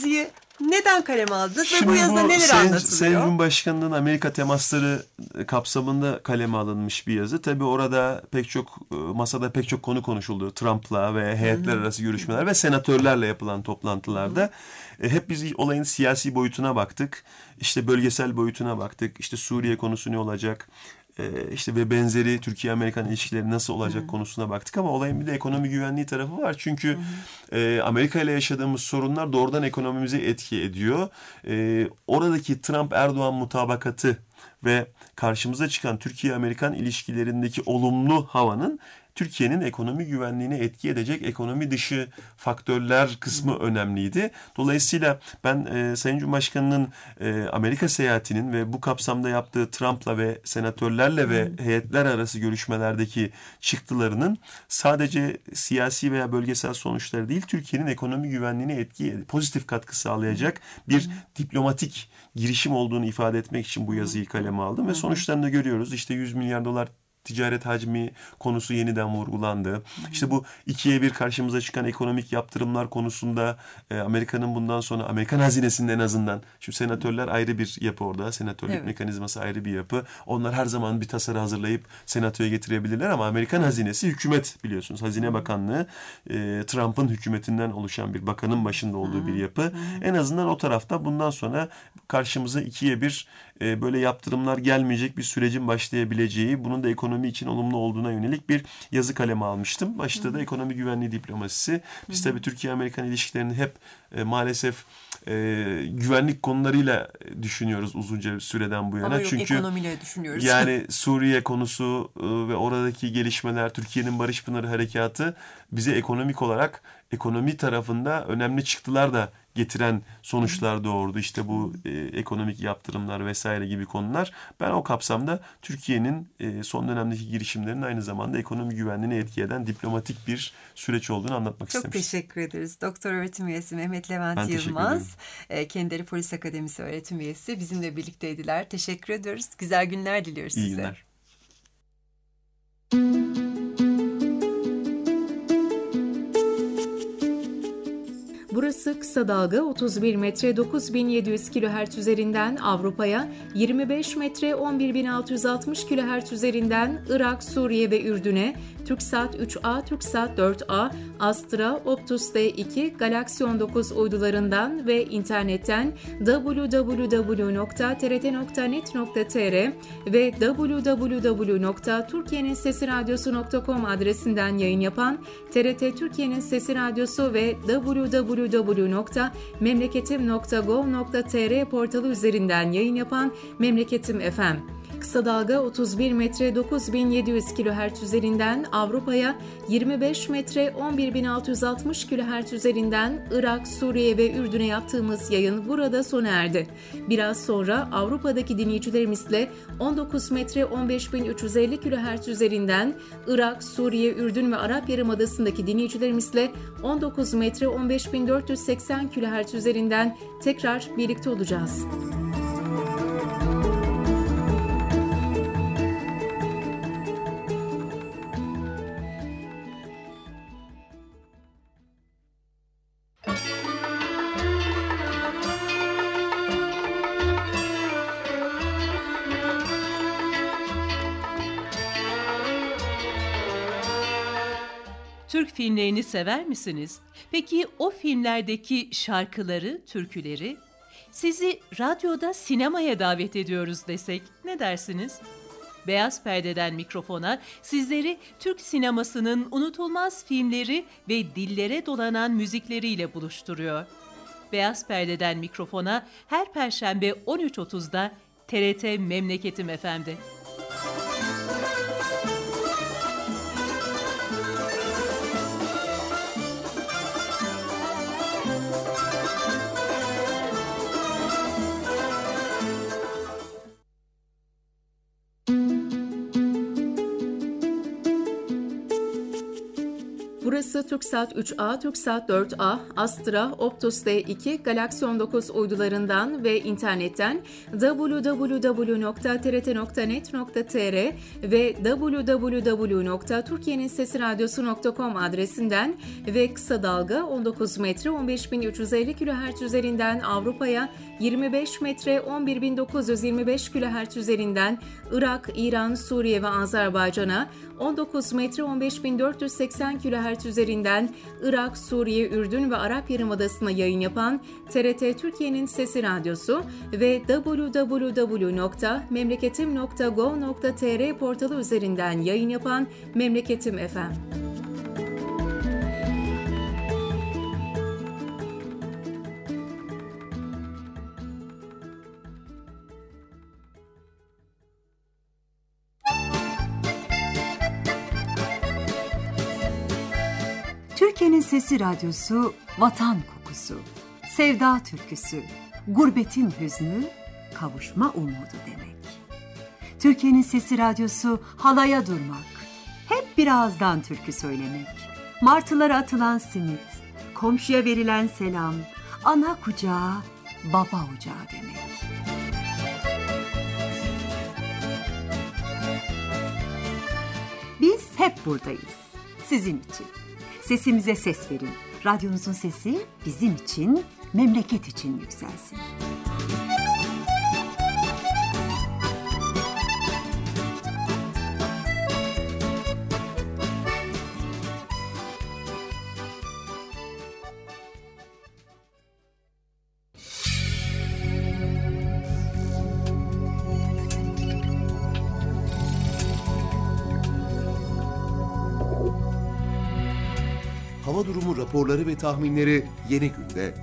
Neden kaleme aldınız Şimdi ve bu yazıda neler Sayın, anlatılıyor? Sayın Cumhurbaşkanı'nın Amerika temasları kapsamında kaleme alınmış bir yazı. Tabii orada pek çok masada pek çok konu konuşuldu. Trump'la ve heyetler Hı-hı. arası görüşmeler ve senatörlerle yapılan toplantılarda Hı-hı. hep biz olayın siyasi boyutuna baktık. İşte bölgesel boyutuna baktık. İşte Suriye konusu ne olacak? İşte ve benzeri Türkiye-Amerikan ilişkileri nasıl olacak Hı-hı. konusuna baktık ama olayın bir de ekonomi güvenliği tarafı var. Çünkü e, Amerika ile yaşadığımız sorunlar doğrudan ekonomimize etki ediyor. E, oradaki Trump-Erdoğan mutabakatı ve karşımıza çıkan Türkiye-Amerikan ilişkilerindeki olumlu havanın Türkiye'nin ekonomi güvenliğine etki edecek ekonomi dışı faktörler kısmı önemliydi. Dolayısıyla ben e, Sayın Cumhurbaşkanı'nın e, Amerika seyahatinin ve bu kapsamda yaptığı Trump'la ve senatörlerle ve heyetler arası görüşmelerdeki çıktılarının sadece siyasi veya bölgesel sonuçları değil, Türkiye'nin ekonomi güvenliğine etki, pozitif katkı sağlayacak bir diplomatik girişim olduğunu ifade etmek için bu yazıyı kaleme aldım ve sonuçlarını da görüyoruz. İşte yüz milyar dolar ticaret hacmi konusu yeniden vurgulandı. Hı. İşte bu ikiye bir karşımıza çıkan ekonomik yaptırımlar konusunda e, Amerika'nın bundan sonra Amerikan hazinesinin en azından, şu senatörler ayrı bir yapı orada. Senatörlük evet. mekanizması ayrı bir yapı. Onlar her zaman bir tasarı hazırlayıp senatoya getirebilirler ama Amerikan hazinesi hükümet, biliyorsunuz. Hazine Bakanlığı e, Trump'ın hükümetinden oluşan bir bakanın başında olduğu Hı. bir yapı. Hı. En azından o tarafta bundan sonra karşımıza ikiye bir e, böyle yaptırımlar gelmeyecek bir sürecin başlayabileceği, bunun da ekonomi için olumlu olduğuna yönelik bir yazı kaleme almıştım. Başta Hı. da ekonomi güvenliği diplomasisi. Biz Hı. tabii Türkiye-Amerikan ilişkilerini hep e, maalesef e, güvenlik konularıyla düşünüyoruz uzunca bir süreden bu yana. Ama yok, çünkü ekonomiyle düşünüyoruz. Yani Suriye konusu e, ve oradaki gelişmeler, Türkiye'nin Barış Pınarı Harekatı bize ekonomik olarak, ekonomi tarafında önemli çıktılar da getiren sonuçlar doğurdu. İşte bu e, ekonomik yaptırımlar vesaire gibi konular. Ben o kapsamda Türkiye'nin e, son dönemdeki girişimlerinin aynı zamanda ekonomi güvenliğine etki eden diplomatik bir süreç olduğunu anlatmak Çok istemiştim. Çok teşekkür ederiz. Doktor öğretim üyesi Mehmet Levent ben Yılmaz. E, kendileri Polis Akademisi öğretim üyesi. Bizimle birlikteydiler. Teşekkür ediyoruz. Güzel günler diliyoruz İyi size. günler. Burası kısa dalga otuz bir metre dokuz bin yedi yüz kilohertz üzerinden Avrupa'ya, yirmi beş metre on bir bin altı yüz altmış kilohertz üzerinden Irak, Suriye ve Ürdün'e, TürkSat üç A, TürkSat dört A, Astra, Optus D iki, Galaxy on dokuz uydularından ve internetten double-u double-u double-u nokta t r t nokta net nokta t r ve double-u double-u double-u nokta türkiyenin sesi radyosu nokta com adresinden yayın yapan T R T Türkiye'nin Sesi Radyosu ve double-u double-u double-u nokta memleketim nokta gov nokta t r portalı üzerinden yayın yapan Memleketim F M. Kısa dalga otuz bir metre dokuz bin yedi yüz kilohertz üzerinden Avrupa'ya, yirmi beş metre on bir bin altı yüz altmış kilohertz üzerinden Irak, Suriye ve Ürdün'e yaptığımız yayın burada sona erdi. Biraz sonra Avrupa'daki dinleyicilerimizle on dokuz metre on beş bin üç yüz elli kilohertz üzerinden Irak, Suriye, Ürdün ve Arap Yarımadası'ndaki dinleyicilerimizle on dokuz metre on beş bin dört yüz seksen kilohertz üzerinden tekrar birlikte olacağız. Türk filmlerini sever misiniz? Peki o filmlerdeki şarkıları, türküleri? Sizi radyoda sinemaya davet ediyoruz desek ne dersiniz? Beyaz Perde'den mikrofona sizleri Türk sinemasının unutulmaz filmleri ve dillere dolanan müzikleriyle buluşturuyor. Beyaz Perde'den mikrofona her Perşembe on üç otuzda T R T Memleketim F M'de. Burası TürkSat üç A, TürkSat dört A, Astra, Optus D iki, Galaxy on dokuz uydularından ve internetten double-u double-u double-u nokta t r t nokta net nokta t r ve double-u double-u double-u nokta türkiye'nin sesi radyosu nokta com adresinden ve kısa dalga on dokuz metre on beş bin üç yüz elli kilohertz üzerinden Avrupa'ya, yirmi beş metre on bir bin dokuz yüz yirmi beş kilohertz üzerinden Irak, İran, Suriye ve Azerbaycan'a, on dokuz metre on beş bin dört yüz seksen kilohertz üzerinden Irak, Suriye, Ürdün ve Arap Yarımadası'na yayın yapan T R T Türkiye'nin Sesi Radyosu ve double-u double-u double-u nokta memleketim nokta gov nokta t r portalı üzerinden yayın yapan Memleketim F M. Türkiye'nin Sesi Radyosu, vatan kokusu, sevda türküsü, gurbetin hüznü, kavuşma umudu demek. Türkiye'nin Sesi Radyosu, halaya durmak, hep bir ağızdan türkü söylemek, martılara atılan simit, komşuya verilen selam, ana kucağı, baba ocağı demek. Biz hep buradayız, sizin için. Sesimize ses verin. Radyonuzun sesi bizim için, memleket için yükselsin. Hava durumu raporları ve tahminleri Yeni Günde.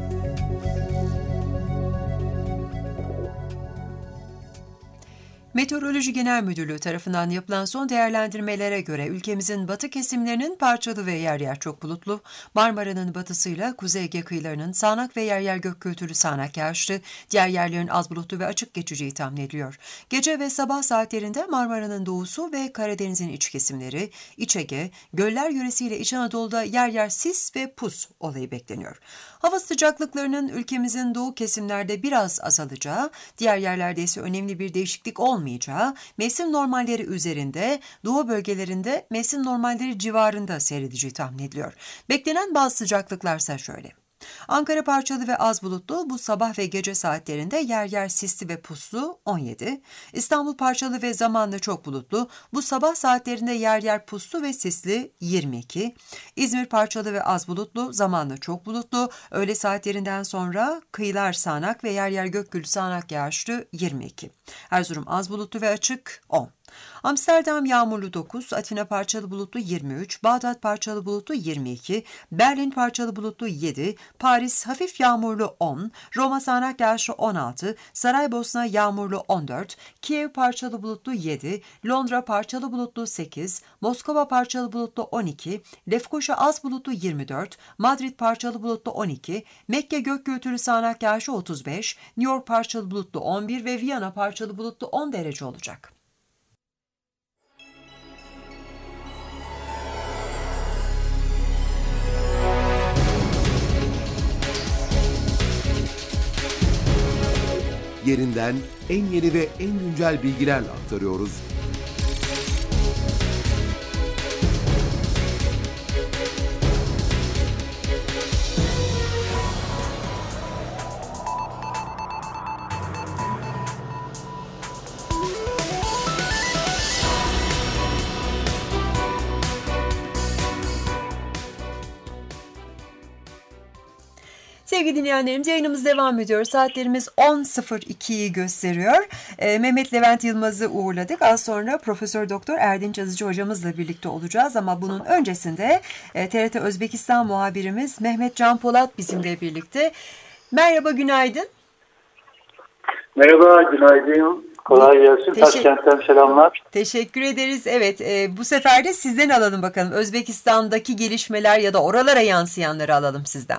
Meteoroloji Genel Müdürlüğü tarafından yapılan son değerlendirmelere göre ülkemizin batı kesimlerinin parçalı ve yer yer çok bulutlu, Marmara'nın batısıyla Kuzey Ege kıyılarının sağanak ve yer yer gök gürültülü sağanak yağışlı, diğer yerlerin az bulutlu ve açık geçeceği tahmin ediliyor. Gece ve sabah saatlerinde Marmara'nın doğusu ve Karadeniz'in iç kesimleri, İç Ege, göller yöresiyle İç Anadolu'da yer yer sis ve pus olayı bekleniyor. Hava sıcaklıklarının ülkemizin doğu kesimlerde biraz azalacağı, diğer yerlerde ise önemli bir değişiklik olmayacağı, mevsim normalleri üzerinde, doğu bölgelerinde mevsim normalleri civarında seyredeceği tahmin ediliyor. Beklenen bazı sıcaklıklarsa şöyle. Ankara parçalı ve az bulutlu, bu sabah ve gece saatlerinde yer yer sisli ve puslu on yedi. İstanbul parçalı ve zamanla çok bulutlu, bu sabah saatlerinde yer yer puslu ve sisli yirmi iki. İzmir parçalı ve az bulutlu, zamanla çok bulutlu, öğle saatlerinden sonra kıyılar sağanak ve yer yer gök gürültülü sağanak yağışlı yirmi iki. Erzurum az bulutlu ve açık on. Amsterdam yağmurlu dokuz, Atina parçalı bulutlu yirmi üç, Bağdat parçalı bulutlu yirmi iki, Berlin parçalı bulutlu yedi, Paris hafif yağmurlu on, Roma sağanak yağışlı on altı, Saraybosna yağmurlu on dört, Kiev parçalı bulutlu yedi, Londra parçalı bulutlu sekiz, Moskova parçalı bulutlu on iki, Lefkoşa az bulutlu yirmi dört, Madrid parçalı bulutlu on iki, Mekke gök gürültülü sağanak yağışlı otuz beş, New York parçalı bulutlu on bir ve Viyana parçalı bulutlu on derece olacak. Yerinden en yeni ve en güncel bilgilerle aktarıyoruz. Sevgili dinleyenlerimiz, yayınımız devam ediyor. Saatlerimiz on sıfır ikiyi gösteriyor. E, Mehmet Levent Yılmaz'ı uğurladık. Az sonra Profesör Doktor Erdinç Yazıcı hocamızla birlikte olacağız. Ama bunun öncesinde e, T R T Özbekistan muhabirimiz Mehmet Can Polat bizimle birlikte. Merhaba, günaydın. Merhaba, günaydın. Kolay gelsin. Taşkent'ten selamlar. Teşekkür ederiz. Evet, e, bu sefer de sizden alalım bakalım. Özbekistan'daki gelişmeler ya da oralara yansıyanları alalım sizden.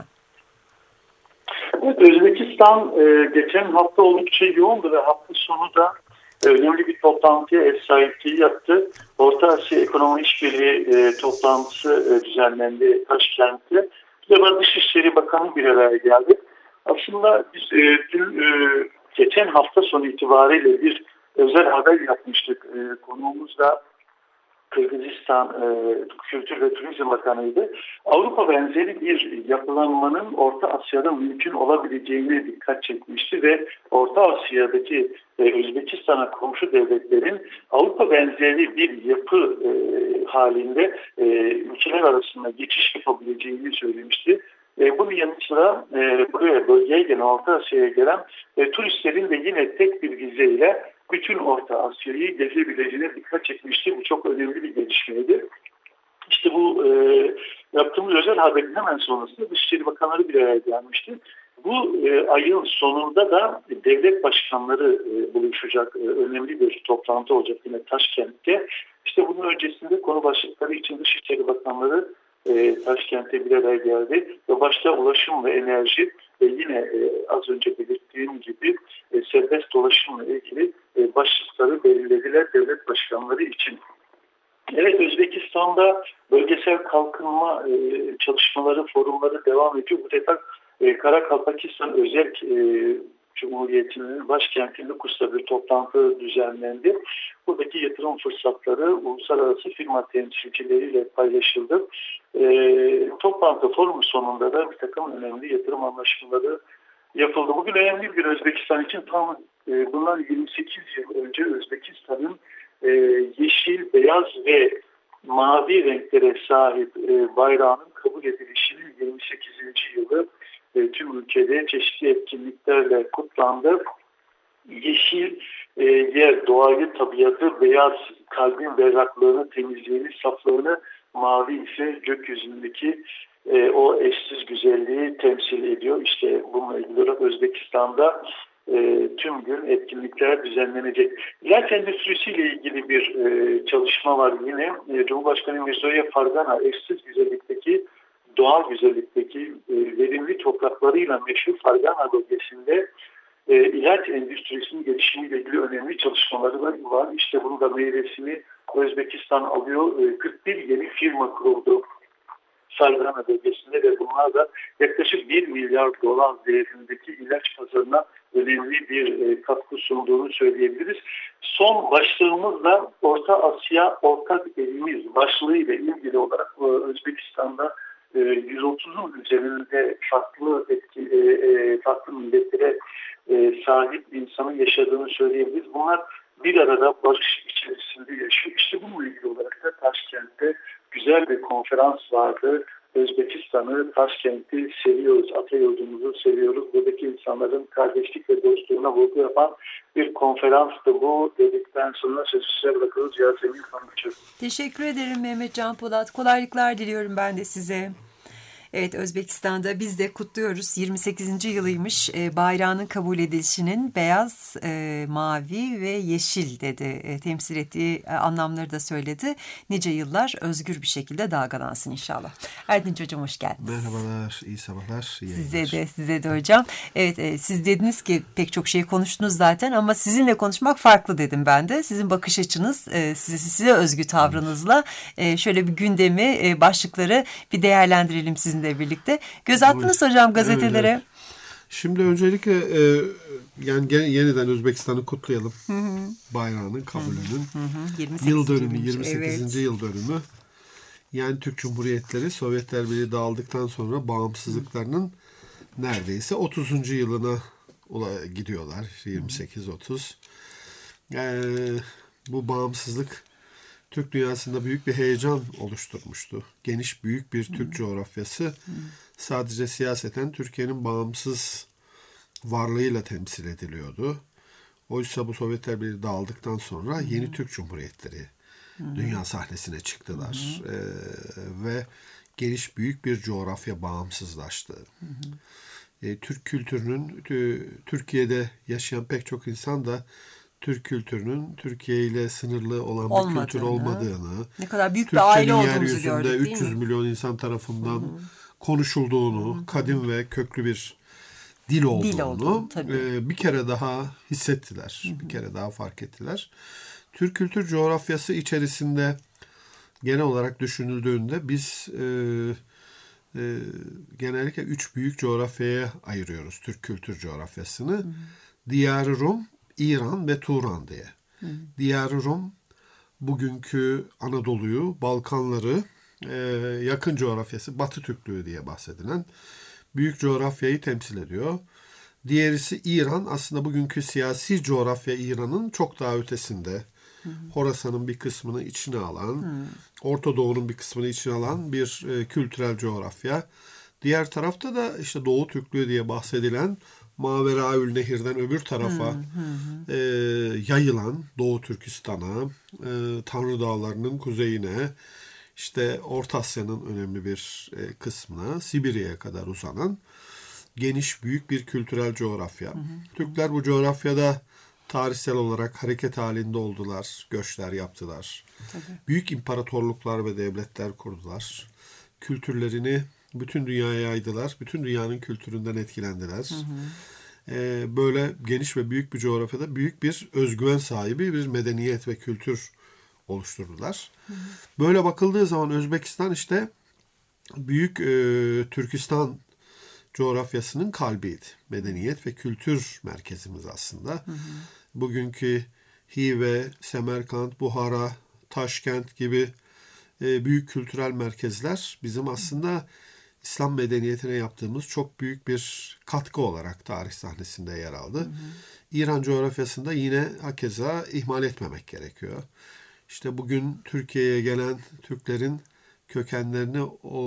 Evet, Özbekistan e, geçen hafta oldukça yoğundu ve hafta sonu da önemli bir toplantıya ev sahipliği yaptı. Orta Asya Ekonomi İşbirliği e, toplantısı e, düzenlendi Taşkent'te. Bir de ben Dışişleri Bakanı bir araya geldik. Aslında biz e, dün, e, geçen hafta sonu itibariyle bir özel haber yapmıştık. E, konuğumuz da Kırgızistan e, Kültür ve Turizm Bakanı'ydı. Avrupa benzeri bir yapılanmanın Orta Asya'da mümkün olabileceğine dikkat çekmişti ve Orta Asya'daki e, Özbekistan'a komşu devletlerin Avrupa benzeri bir yapı e, halinde e, ülkeler arasında geçiş yapabileceğini söylemişti. E, bunun yanı sıra e, buraya bölgeye gelen, Orta Asya'ya gelen e, turistlerin de yine tek bir vizeyle bütün Orta Asya'yı gezebileceğine dikkat çekmişti. Bu çok önemli bir gelişmeydi. İşte bu e, yaptığımız özel haberin hemen sonrasında Dışişleri Bakanları bir araya gelmişti. Bu e, ayın sonunda da devlet başkanları e, buluşacak. E, önemli bir toplantı olacak yine Taşkent'te. İşte bunun öncesinde konu başlıkları için Dışişleri Bakanları e, Taşkent'e bir araya geldi. Ve başta ulaşım ve enerji ve yine e, az önce belirttiğim gibi e, serbest dolaşımla ilgili e, başlıkları belirlediler devlet başkanları için. Evet, Özbekistan'da bölgesel kalkınma e, çalışmaları, forumları devam ediyor. Bu defa e, Karakalpakistan Özerk e, Cumhuriyeti'nin başkenti Nukus'ta bir toplantı düzenlendi. Buradaki yatırım fırsatları uluslararası firma temsilcileriyle paylaşıldı. E, toplantı forumu sonunda da bir takım önemli yatırım anlaşmaları yapıldı. Bugün önemli bir Özbekistan için tam e, bundan yirmi sekiz yıl önce Özbekistan'ın e, yeşil, beyaz ve mavi renklere sahip e, bayrağının kabul edilişinin yirmi sekizinci yılı e, tüm ülkede çeşitli etkinliklerle kutlandı. Yeşil e, yer, doğayı, tabiatı, beyaz kalbin berraklığını, temizliğini, saflığını, mavi ise gökyüzündeki e, o eşsiz güzelliği temsil ediyor. İşte bununla ilgili olarak Özbekistan'da e, tüm gün etkinlikler düzenlenecek. İlaç endüstrisiyle ilgili bir e, çalışma var yine. E, Cumhurbaşkanı Mirzoya Fargana eşsiz güzellikteki, doğal güzellikteki e, verimli topraklarıyla meşhur Fargana bölgesinde e, ilaç endüstrisinin gelişimiyle ilgili önemli çalışmaları var. İşte bunun da meyvesini Özbekistan alıyor. E, kırk bir yeni firma kuruldu Fargana bölgesinde ve bunlar da yaklaşık bir milyar dolar değerindeki ilaç pazarına önemli bir e, katkı sunduğunu söyleyebiliriz. Son başlığımızla Orta Asya Ortak Elimiz başlığıyla ilgili olarak e, Özbekistan'da e, yüz otuzun üzerinde farklı etki, e, e, farklı milletlere e, sahip insanın yaşadığını söyleyebiliriz. Bunlar bir arada barış içerisinde yaşıyor. İşte bununla ilgili olarak da Taşkent'te güzel bir konferans vardı. Özbekistan'ı, Taşkent'i seviyoruz, Atayurdumuzu seviyoruz. Buradaki insanların kardeşlik ve dostluğuna vurgu yapan bir konferanstı bu. Dedikten sonra sözü size bırakıyoruz Yasemin Hanımcığım. Teşekkür ederim Mehmet Can Polat. Kolaylıklar diliyorum ben de size. Evet, Özbekistan'da biz de kutluyoruz. yirmi sekizinci yılıymış e, bayrağının kabul edilişinin beyaz, e, mavi ve yeşil dedi. E, temsil ettiği e, anlamları da söyledi. Nice yıllar özgür bir şekilde dalgalansın inşallah. Erdinç Hocam hoş geldiniz. Merhabalar, iyi sabahlar. Iyi size de, size de hocam. Evet, e, siz dediniz ki pek çok şey konuştunuz zaten ama sizinle konuşmak farklı dedim ben de. Sizin bakış açınız, e, size, size özgü tavrınızla e, şöyle bir gündemi, e, başlıkları bir değerlendirelim sizinle birlikte. Göz attınız hocam gazetelere. Evet, evet. Şimdi öncelikle e, yani yeniden Özbekistan'ı kutlayalım. Hı hı. Bayrağının kabulünün hı hı. yıl dönümü, yirmi sekizinci Evet. yıl dönümü. Yani Türk Cumhuriyetleri Sovyetler Birliği dağıldıktan sonra bağımsızlıklarının neredeyse otuzuncu yılına gidiyorlar. yirmi sekiz otuz. E, bu bağımsızlık Türk dünyasında büyük bir heyecan oluşturmuştu. Geniş, büyük bir Türk coğrafyası sadece siyaseten Türkiye'nin bağımsız varlığıyla temsil ediliyordu. Oysa bu Sovyetler Birliği dağıldıktan sonra yeni Türk Cumhuriyetleri dünya sahnesine çıktılar. Ee, ve geniş, büyük bir coğrafya bağımsızlaştı. Ee, Türk kültürünün, Türkiye'de yaşayan pek çok insan da Türk kültürünün Türkiye ile sınırlı olan bir olmadığını, kültür olmadığını, ne kadar büyük bir aile olduğumuzu gördük, üç yüz milyon insan tarafından hı hı. konuşulduğunu, hı hı. kadim ve köklü bir dil olduğunu, dil olduğunu e, bir kere daha hissettiler. Hı hı. Bir kere daha fark ettiler. Türk kültür coğrafyası içerisinde genel olarak düşünüldüğünde biz e, e, genellikle üç büyük coğrafyaya ayırıyoruz Türk kültür coğrafyasını. Hı hı. Diyar-ı Rum, İran ve Turan diye. Hı hı. Diyar-ı Rum bugünkü Anadolu'yu, Balkanları, e, yakın coğrafyası, Batı Türklüğü diye bahsedilen büyük coğrafyayı temsil ediyor. Diğerisi İran, aslında bugünkü siyasi coğrafya İran'ın çok daha ötesinde. Hı hı. Horasan'ın bir kısmını içine alan, hı. Orta Doğu'nun bir kısmını içine alan bir e, kültürel coğrafya. Diğer tarafta da işte Doğu Türklüğü diye bahsedilen Maveraül Nehir'den öbür tarafa hı hı. E, yayılan Doğu Türkistan'a, e, Tanrı Dağları'nın kuzeyine, işte Orta Asya'nın önemli bir e, kısmına, Sibirya'ya kadar uzanan geniş, büyük bir kültürel coğrafya. Hı hı. Türkler bu coğrafyada tarihsel olarak hareket halinde oldular, göçler yaptılar. Tabii. Büyük imparatorluklar ve devletler kurdular. Kültürlerini bütün dünyaya yaydılar. Bütün dünyanın kültüründen etkilendiler. Hı hı. Ee, böyle geniş ve büyük bir coğrafyada büyük bir özgüven sahibi bir medeniyet ve kültür oluşturdular. Hı hı. Böyle bakıldığı zaman Özbekistan işte büyük e, Türkistan coğrafyasının kalbiydi. Medeniyet ve kültür merkezimiz aslında. Hı hı. Bugünkü Hive, Semerkant, Buhara, Taşkent gibi e, büyük kültürel merkezler bizim aslında İslam medeniyetine yaptığımız çok büyük bir katkı olarak tarih sahnesinde yer aldı. Hı hı. İran coğrafyasında yine hakeza ihmal etmemek gerekiyor. İşte bugün Türkiye'ye gelen Türklerin kökenlerini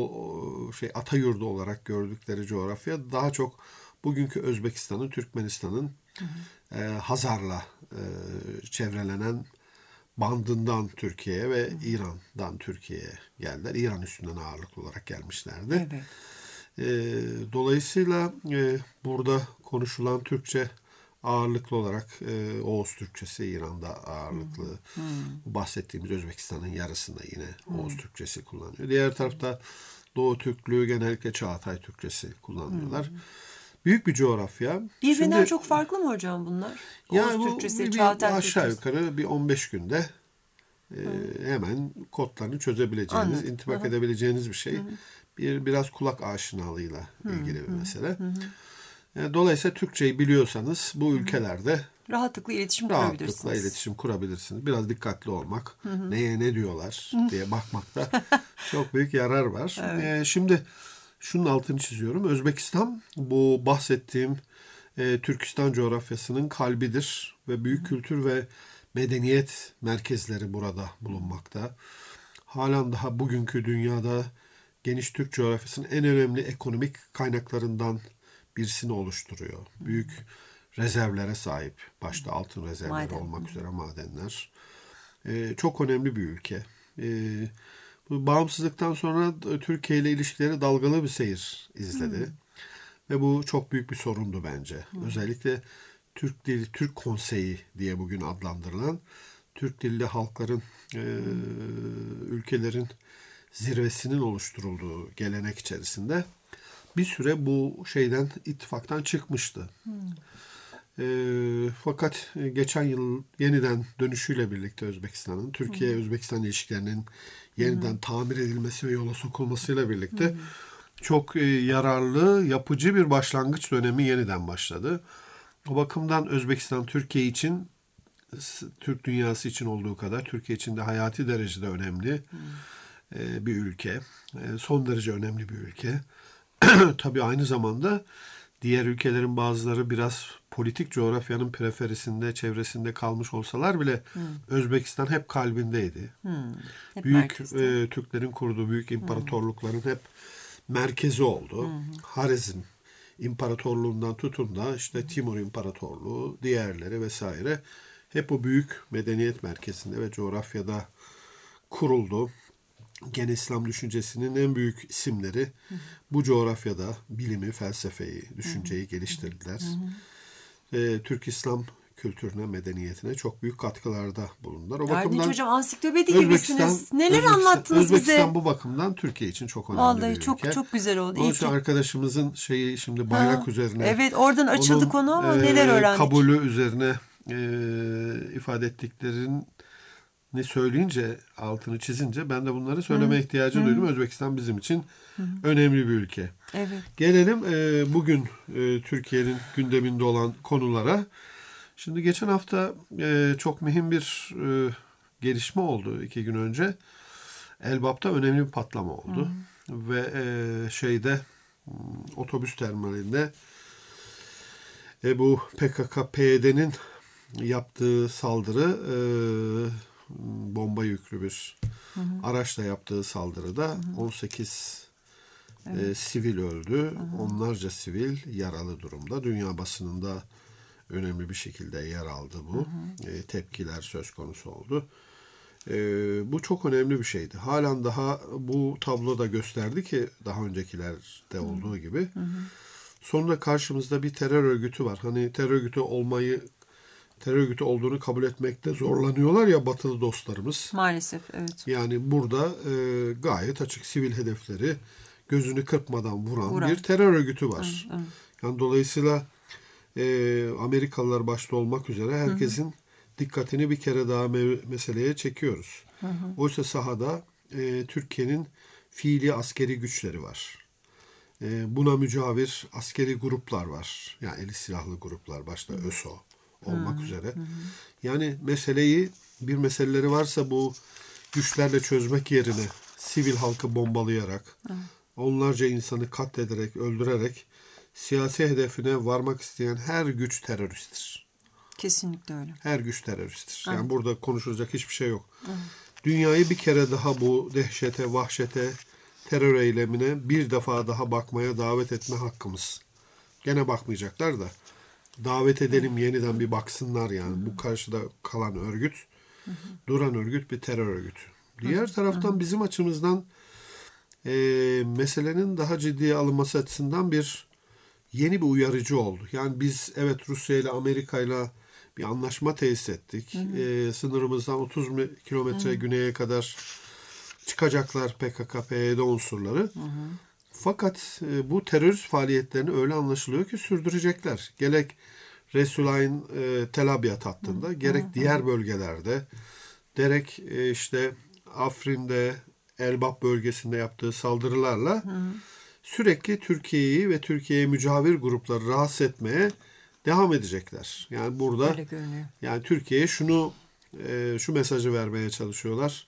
o şey Atayurdu olarak gördükleri coğrafya daha çok bugünkü Özbekistan'ın, Türkmenistan'ın hı hı. E, Hazar'la e, çevrelenen bandından Türkiye'ye ve hı hı. İran'dan Türkiye'ye geldiler. İran üstünden ağırlıklı olarak gelmişlerdi. Evet. E, dolayısıyla e, burada konuşulan Türkçe ağırlıklı olarak e, Oğuz Türkçesi İran'da ağırlıklı. Hmm. Bu bahsettiğimiz Özbekistan'ın yarısında yine hmm. Oğuz Türkçesi kullanıyor. Diğer tarafta Doğu Türklüğü genellikle Çağatay Türkçesi kullanıyorlar. Hmm. Büyük bir coğrafya. Birbirinden Şimdi, çok farklı mı hocam bunlar? Yani Oğuz Türkçesi, bir, Çağatay bir aşağı Türkçesi. yukarı bir on beş günde e, hemen kodlarını çözebileceğiniz, Anladım. intibak Aha. edebileceğiniz bir şey. Hı-hı. Bir biraz kulak aşinalığıyla Hı-hı. ilgili bir mesele. Hı-hı. Dolayısıyla Türkçeyi biliyorsanız bu ülkelerde rahatlıkla iletişim rahatlıkla kurabilirsiniz. Rahatlıkla iletişim kurabilirsiniz. Biraz dikkatli olmak, hı hı. neye ne diyorlar diye bakmakta çok büyük yarar var. Evet. Ee, şimdi şunun altını çiziyorum. Özbekistan bu bahsettiğim e, Türkistan coğrafyasının kalbidir ve büyük hı. kültür ve medeniyet merkezleri burada bulunmakta. Halen daha bugünkü dünyada geniş Türk coğrafyasının en önemli ekonomik kaynaklarından birisini oluşturuyor. Büyük rezervlere sahip. Başta altın rezervleri Maden. olmak üzere madenler. Ee, çok önemli bir ülke. Ee, bu bağımsızlıktan sonra Türkiye ile ilişkileri dalgalı bir seyir izledi. Hmm. Ve bu çok büyük bir sorundu bence. Hmm. Özellikle Türk Dili, Türk Konseyi diye bugün adlandırılan Türk dilli halkların, e, ülkelerin zirvesinin oluşturulduğu gelenek içerisinde bir süre bu şeyden, ittifaktan çıkmıştı. Hmm. E, fakat geçen yıl yeniden dönüşüyle birlikte Özbekistan'ın, Türkiye-Özbekistan ilişkilerinin yeniden hmm. tamir edilmesi ve yola sokulmasıyla birlikte hmm. çok e, yararlı, yapıcı bir başlangıç dönemi yeniden başladı. O bakımdan Özbekistan, Türkiye için, Türk dünyası için olduğu kadar Türkiye için de hayati derecede önemli hmm. e, bir ülke. E, son derece önemli bir ülke. Tabii aynı zamanda diğer ülkelerin bazıları biraz politik coğrafyanın periferisinde, çevresinde kalmış olsalar bile hmm. Özbekistan hep kalbindeydi. Hmm. Hep büyük e, Türklerin kurduğu büyük imparatorlukların hmm. hep merkezi oldu. Hmm. Harizm İmparatorluğundan tutun da işte Timur İmparatorluğu, diğerleri vesaire hep o büyük medeniyet merkezinde ve coğrafyada kuruldu. Gene İslam düşüncesinin en büyük isimleri hı hı. bu coğrafyada bilimi, felsefeyi, düşünceyi hı hı. geliştirdiler. Hı hı. E, Türk İslam kültürüne, medeniyetine çok büyük katkılarda bulundular. O Erdinç bakımdan Hocam ansiklopedi gibisiniz. Neler Özbekistan, anlattınız Özbekistan bize? Özbekistan bu bakımdan Türkiye için çok önemli Vallahi bir çok ülke. çok güzel oldu. Onun İyi için ki. arkadaşımızın şeyi şimdi bayrak Ha, üzerine. evet, oradan açıldı onun, konu ama e, neler öğrendik? Kabulü üzerine e, ifade ettiklerini söyleyince, altını çizince ben de bunları söyleme Hı. ihtiyacı Hı. duydum. Özbekistan bizim için Hı. önemli bir ülke. Evet. Gelelim e, bugün e, Türkiye'nin gündeminde olan konulara. Şimdi geçen hafta e, çok mühim bir e, gelişme oldu iki gün önce. Elbap'ta önemli bir patlama oldu. Hı. Ve e, şeyde otobüs terminalinde e, bu P K K P Y D'nin yaptığı saldırı e, bomba yüklü bir hı hı. araçla yaptığı saldırıda hı hı. on sekiz evet. e, sivil öldü. Hı hı. Onlarca sivil yaralı durumda. Dünya basınında önemli bir şekilde yer aldı bu. Hı hı. E, tepkiler söz konusu oldu. E, bu çok önemli bir şeydi. Halen daha bu tablo da gösterdi ki daha öncekilerde olduğu hı. gibi. Hı hı. Sonunda karşımızda bir terör örgütü var. Hani terör örgütü olmayı terör örgütü olduğunu kabul etmekte zorlanıyorlar ya batılı dostlarımız. Maalesef, evet. Yani burada e, gayet açık sivil hedefleri gözünü kırpmadan vuran, vuran. bir terör örgütü var. Hı, hı. Yani dolayısıyla e, Amerikalılar başta olmak üzere herkesin hı hı. dikkatini bir kere daha me- meseleye çekiyoruz. Hı hı. Oysa sahada e, Türkiye'nin fiili askeri güçleri var. E, buna mücavir askeri gruplar var. Yani eli silahlı gruplar, başta Ö S O olmak hı, üzere. Hı. Yani meseleyi, bir meseleleri varsa bu güçlerle çözmek yerine sivil halkı bombalayarak, hı. onlarca insanı katlederek, öldürerek siyasi hedefine varmak isteyen her güç teröristtir. Kesinlikle öyle. Her güç teröristtir. Yani evet. burada konuşulacak hiçbir şey yok. Evet. Dünyayı bir kere daha bu dehşete, vahşete, terör eylemine bir defa daha bakmaya davet etme hakkımız. Gene bakmayacaklar da. Davet edelim hı. yeniden bir baksınlar yani. Hı. Bu karşıda kalan örgüt, hı hı. duran örgüt bir terör örgütü. Diğer hı. taraftan hı. bizim açımızdan e, meselenin daha ciddiye alınması açısından bir yeni bir uyarıcı oldu. Yani biz evet Rusya ile Amerika ile bir anlaşma tesis ettik. Hı hı. E, sınırımızdan otuz kilometre güneye kadar çıkacaklar P K K P Y D unsurları. Hı hı. Fakat e, bu terörist faaliyetlerini öyle anlaşılıyor ki sürdürecekler. Gerek Resulayn e, Tel Abyad hattında, hı, gerek hı, diğer bölgelerde, gerek e, işte Afrin'de, Elbap bölgesinde yaptığı saldırılarla hı. sürekli Türkiye'yi ve Türkiye'ye mücavir grupları rahatsız etmeye devam edecekler. Yani burada yani Türkiye'ye şunu e, şu mesajı vermeye çalışıyorlar.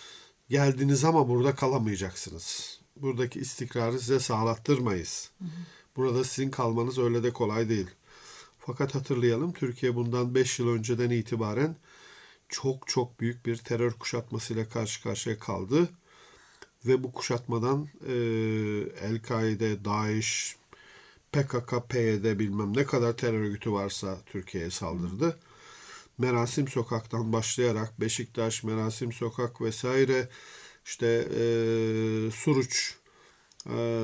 Geldiniz ama burada kalamayacaksınız. Buradaki istikrarı size sağlattırmayız. Hı hı. Burada sizin kalmanız öyle de kolay değil. Fakat hatırlayalım, Türkiye bundan beş yıl önceden itibaren çok çok büyük bir terör kuşatmasıyla karşı karşıya kaldı. Ve bu kuşatmadan e, El-Kaide, DAEŞ, P K K, P Y D bilmem ne kadar terör örgütü varsa Türkiye'ye saldırdı. Hı. Merasim Sokak'tan başlayarak Beşiktaş, Merasim Sokak vesaire, işte e, Suruç, e,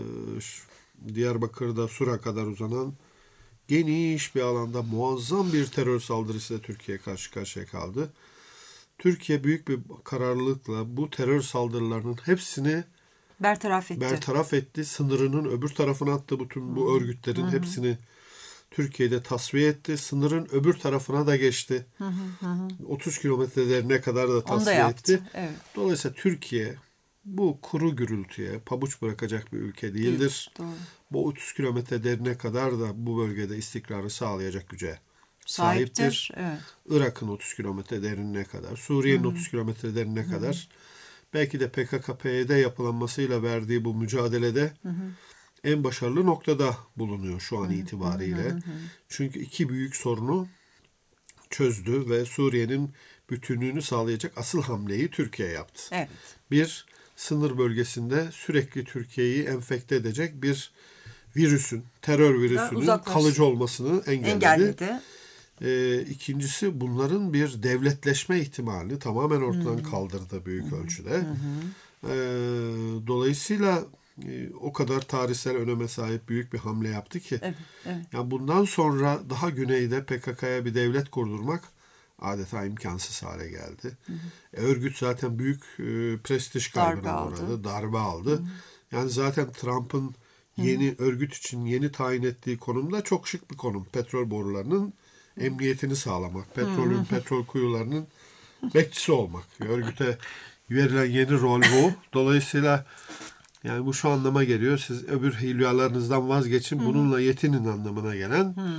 Diyarbakır'da Sur'a kadar uzanan geniş bir alanda muazzam bir terör saldırısıyla Türkiye karşı karşıya kaldı. Türkiye büyük bir kararlılıkla bu terör saldırılarının hepsini bertaraf etti. Bertaraf etti. Sınırının öbür tarafına attı bütün bu örgütlerin hı hı. hepsini Türkiye'de tasfiye etti. Sınırın öbür tarafına da geçti. Hı hı hı. otuz kilometrelerine kadar da tasfiye etti. Evet. Dolayısıyla Türkiye bu kuru gürültüye pabuç bırakacak bir ülke değildir. Değil, bu otuz kilometre derine kadar da bu bölgede istikrarı sağlayacak güce sahiptir. sahiptir. Evet. Irak'ın otuz kilometre derinine kadar, Suriye'nin Hı-hı. otuz kilometre derinine Hı-hı. kadar, belki de P K K P Y D yapılanmasıyla verdiği bu mücadelede Hı-hı. en başarılı noktada bulunuyor şu an Hı-hı. itibariyle. Hı-hı. Çünkü iki büyük sorunu çözdü ve Suriye'nin bütünlüğünü sağlayacak asıl hamleyi Türkiye yaptı. Evet. Bir, sınır bölgesinde sürekli Türkiye'yi enfekte edecek bir virüsün, terör virüsünün kalıcı olmasını engelledi. engelledi. E, ikincisi bunların bir devletleşme ihtimalini tamamen ortadan hmm. kaldırdı büyük hmm. ölçüde. Hmm. E, dolayısıyla e, o kadar tarihsel öneme sahip büyük bir hamle yaptı ki. Evet, evet. Yani bundan sonra daha güneyde P K K'ya bir devlet kurdurmak adeta imkansız hale geldi. Hı hı. Örgüt zaten büyük e, prestij kaybına uğradı, darbe aldı. Hı hı. Yani zaten Trump'ın yeni hı hı. örgüt için yeni tayin ettiği konumda çok şık bir konum. Petrol borularının hı. emniyetini sağlamak, petrolün, hı hı. petrol kuyularının bekçisi olmak. Örgüte verilen yeni rol bu. Dolayısıyla yani bu şu anlama geliyor. Siz öbür hülyalarınızdan vazgeçin, hı. bununla yetinin anlamına gelen hı.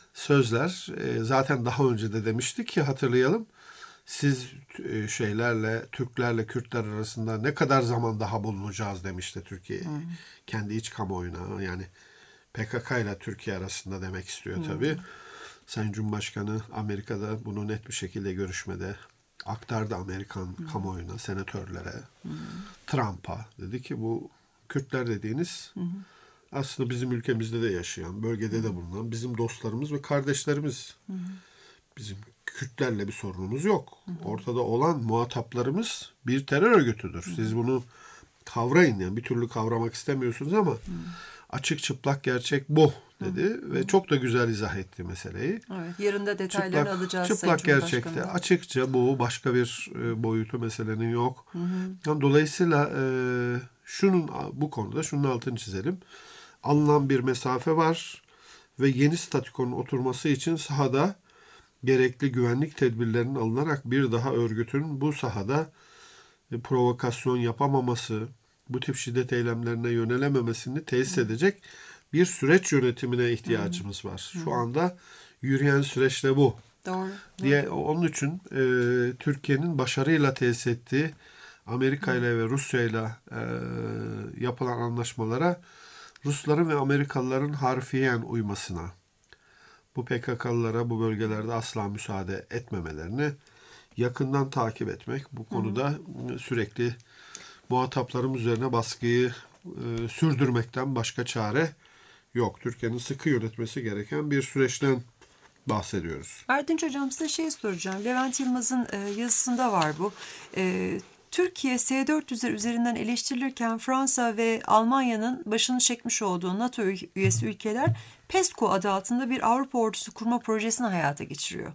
sözler. E, zaten daha önce de demiştik ki hatırlayalım. Siz e, şeylerle, Türklerle Kürtler arasında ne kadar zaman daha bulunacağız demişti Türkiye. Hmm. Kendi iç kamuoyuna, yani P K K ile Türkiye arasında demek istiyor tabii. Hmm. Sayın Cumhurbaşkanı Amerika'da bunu net bir şekilde görüşmede aktardı Amerikan hmm. kamuoyuna, senatörlere, hmm. Trump'a. Dedi ki bu Kürtler dediğiniz hmm. aslında bizim ülkemizde de yaşayan, bölgede hmm. de bulunan bizim dostlarımız ve kardeşlerimiz. Hmm. Bizim Kürtlerle bir sorunumuz yok. Hı hı. Ortada olan muhataplarımız bir terör örgütüdür. Hı hı. Siz bunu kavrayın, yani bir türlü kavramak istemiyorsunuz ama hı. açık çıplak gerçek bu dedi hı. ve çok da güzel izah etti meseleyi. Evet, yarın da detaylarını çıplak, alacağız. Çıplak gerçekte açıkça bu, başka bir e, boyutu meselenin yok. Hı hı. Yani dolayısıyla e, şunun bu konuda şunun altını çizelim. Alınan bir mesafe var ve yeni statükonun oturması için sahada gerekli güvenlik tedbirlerinin alınarak bir daha örgütün bu sahada provokasyon yapamaması, bu tip şiddet eylemlerine yönelememesini tesis edecek bir süreç yönetimine ihtiyacımız var. Şu anda yürüyen süreç de bu. Doğru. Diye onun için e, Türkiye'nin başarıyla tesis ettiği Amerika ile ve Rusya ile e, yapılan anlaşmalara Rusların ve Amerikalıların harfiyen uymasına, bu P K K'lılara bu bölgelerde asla müsaade etmemelerini yakından takip etmek, bu konuda hı. sürekli muhataplarımız üzerine baskıyı e, sürdürmekten başka çare yok. Türkiye'nin sıkı yönetmesi gereken bir süreçten bahsediyoruz. Erdinç Hocam, size şey soracağım. Levent Yılmaz'ın e, yazısında var bu. E, Türkiye S dört yüzler üzerinden eleştirilirken Fransa ve Almanya'nın başını çekmiş olduğu NATO üyesi ülkeler PESCO adı altında bir Avrupa ordusu kurma projesini hayata geçiriyor.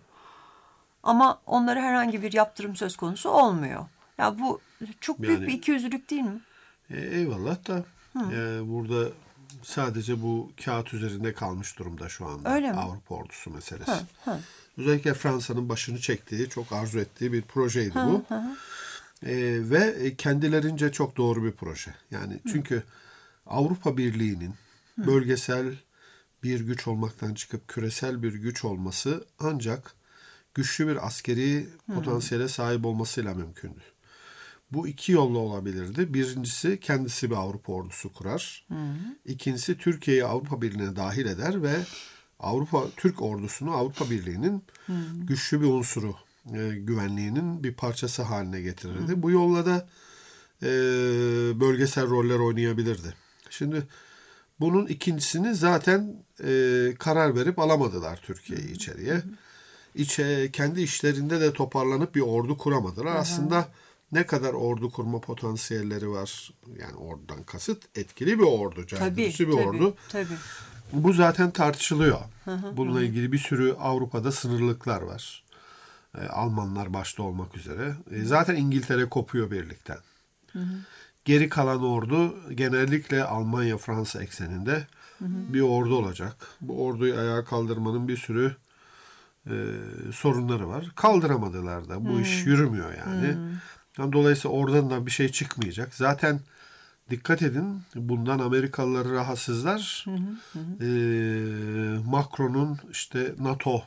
Ama onlara herhangi bir yaptırım söz konusu olmuyor. Ya bu çok büyük yani, bir ikiyüzlülük değil mi? E, eyvallah da e, burada sadece bu kağıt üzerinde kalmış durumda şu anda. Öyle mi? Avrupa ordusu meselesi. Hı, hı. Özellikle Fransa'nın başını çektiği, çok arzu ettiği bir projeydi hı, bu. Hı hı. E, ve kendilerince çok doğru bir proje. Yani çünkü hı. Avrupa Birliği'nin hı. bölgesel bir güç olmaktan çıkıp küresel bir güç olması ancak güçlü bir askeri hı. potansiyele sahip olmasıyla mümkündü. Bu iki yolla olabilirdi. Birincisi kendisi bir Avrupa ordusu kurar. Hı hı. İkincisi Türkiye'yi Avrupa Birliği'ne dahil eder ve Avrupa Türk ordusunu Avrupa Birliği'nin hı hı. güçlü bir unsuru, e, güvenliğinin bir parçası haline getirirdi. Hı hı. Bu yolla da e, bölgesel roller oynayabilirdi. Şimdi bunun ikincisini zaten e, karar verip alamadılar Türkiye'yi içeriye. Hı hı. İçe, kendi işlerinde de toparlanıp bir ordu kuramadılar. Hı hı. Aslında ne kadar ordu kurma potansiyelleri var? Yani ordudan kasıt etkili bir ordu, caydırıcı bir tabii, ordu. Tabii. Bu zaten tartışılıyor. Hı hı, Bununla hı. ilgili bir sürü Avrupa'da sınırlıklar var. E, Almanlar başta olmak üzere. E, zaten İngiltere kopuyor birlikten. Hı hı. Geri kalan ordu genellikle Almanya, Fransa ekseninde hı hı. bir ordu olacak. Bu orduyu ayağa kaldırmanın bir sürü e, sorunları var. Kaldıramadılar da. Bu hı. iş yürümüyor yani. Hı. Yani dolayısıyla oradan da bir şey çıkmayacak. Zaten dikkat edin, bundan Amerikalılar rahatsızlar. Hı hı hı. Ee, Macron'un işte NATO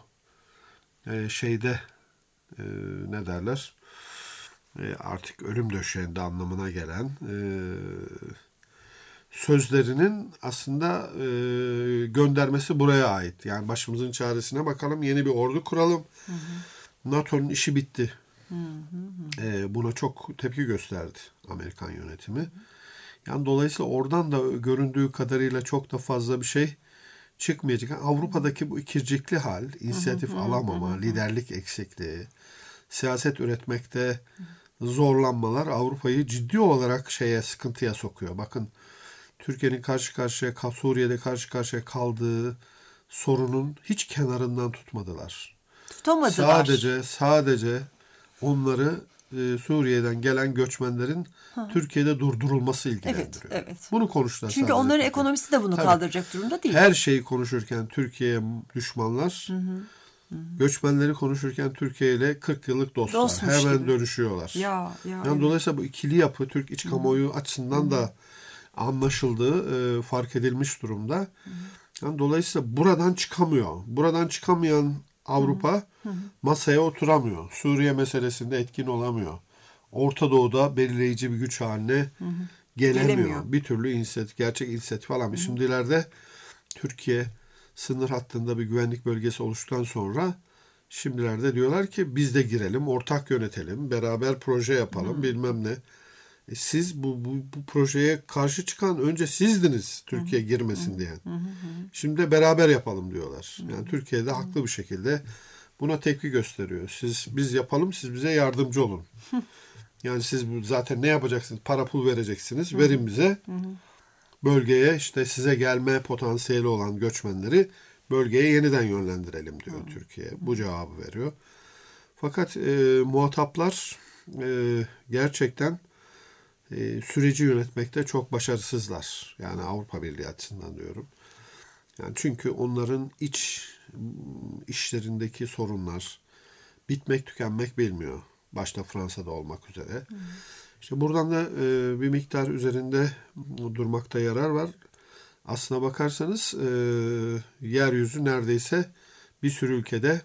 e, şeyde e, ne derler e, artık ölüm döşeğinde anlamına gelen e, sözlerinin aslında e, göndermesi buraya ait. Yani başımızın çaresine bakalım, yeni bir ordu kuralım. Hı hı. NATO'nun işi bitti. Hı hı hı. E, buna çok tepki gösterdi Amerikan yönetimi. Hı hı. Yani dolayısıyla oradan da göründüğü kadarıyla çok da fazla bir şey çıkmayacak. Yani Avrupa'daki bu ikircikli hal, inisiyatif hı hı, alamama, hı hı. liderlik eksikliği, siyaset üretmekte zorlanmalar Avrupa'yı ciddi olarak şeye, sıkıntıya sokuyor. Bakın Türkiye'nin karşı karşıya, Suriye'de karşı karşıya kaldığı sorunun hiç kenarından tutmadılar. Tutamadılar. Sadece sadece onları e, Suriye'den gelen göçmenlerin ha. Türkiye'de durdurulması ilgilendiriyor. Evet, evet. Bunu konuştular. Çünkü onların Türkiye. ekonomisi de bunu Tabii, kaldıracak durumda değil. Her şeyi konuşurken Türkiye'ye düşmanlar, hı hı. Hı hı. göçmenleri konuşurken Türkiye ile kırk yıllık dostlar. Dostmuş Hemen gibi. dönüşüyorlar. Ya, ya, yani evet. Dolayısıyla bu ikili yapı Türk iç kamuoyu hı. açısından hı. da anlaşıldığı, e, fark edilmiş durumda. Hı hı. Yani dolayısıyla buradan çıkamıyor. Buradan çıkamayan Avrupa hı hı. masaya oturamıyor. Suriye meselesinde etkin olamıyor. Orta Doğu'da belirleyici bir güç haline hı hı. gelemiyor. Gelemiyor. Bir türlü inisiyatif, gerçek inisiyatif alamıyor. Şimdi ileride Türkiye sınır hattında bir güvenlik bölgesi oluştuktan sonra şimdilerde diyorlar ki biz de girelim, ortak yönetelim, beraber proje yapalım, hı. bilmem ne. E siz bu, bu, bu projeye karşı çıkan önce sizdiniz Türkiye hı hı. girmesin diyen. Hı hı. Şimdi de beraber yapalım diyorlar. Yani hı hı. Türkiye'de haklı bir şekilde buna tepki gösteriyor. Siz biz yapalım, siz bize yardımcı olun. Hı. Yani siz zaten ne yapacaksınız? Para pul vereceksiniz. Hı hı. Verin bize. Hı hı. Bölgeye işte size gelme potansiyeli olan göçmenleri bölgeye yeniden yönlendirelim diyor hı. Türkiye. Bu cevabı veriyor. Fakat e, muhataplar e, gerçekten e, süreci yönetmekte çok başarısızlar. Yani Avrupa Birliği açısından diyorum. Yani çünkü onların iç işlerindeki sorunlar bitmek tükenmek bilmiyor. Başta Fransa'da olmak üzere. Hı. İşte buradan da e, bir miktar üzerinde durmakta yarar var. Aslına bakarsanız e, yeryüzü neredeyse bir sürü ülkede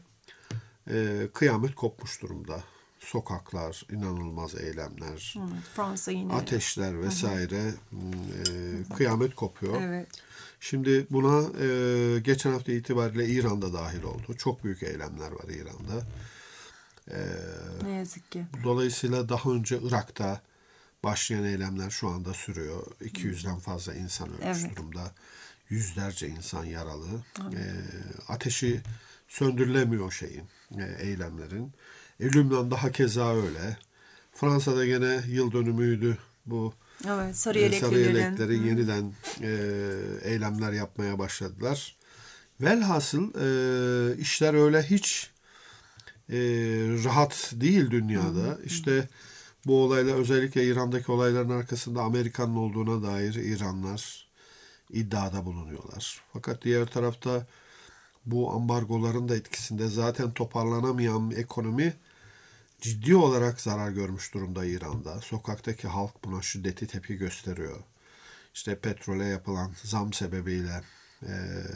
e, kıyamet kopmuş durumda. Sokaklar, inanılmaz eylemler, evet, Fransa yine ateşler vesaire e, kıyamet kopuyor. Evet. Şimdi buna e, geçen hafta itibariyle İran'da dahil oldu. Çok büyük eylemler var İran'da. E, ne yazık ki. Dolayısıyla daha önce Irak'ta başlayan eylemler şu anda sürüyor. iki yüzden fazla insan ölmüş evet. durumda. Yüzlerce insan yaralı. Evet. E, ateşi söndürülemiyor şeyin, e, eylemlerin. E, Lübnan'da hakeza öyle. Fransa'da gene yıl dönümüydü bu. Evet, sarı yeleklilerin. Sarı yelekleri yeniden e, eylemler yapmaya başladılar. Velhasıl e, işler öyle hiç e, rahat değil dünyada. Hı hı. İşte bu olayla özellikle İran'daki olayların arkasında Amerika'nın olduğuna dair İranlar iddiada bulunuyorlar. Fakat diğer tarafta bu ambargoların da etkisinde zaten toparlanamayan ekonomi ciddi olarak zarar görmüş durumda İran'da. Sokaktaki halk buna şiddetli tepki gösteriyor. İşte petrole yapılan zam sebebiyle e,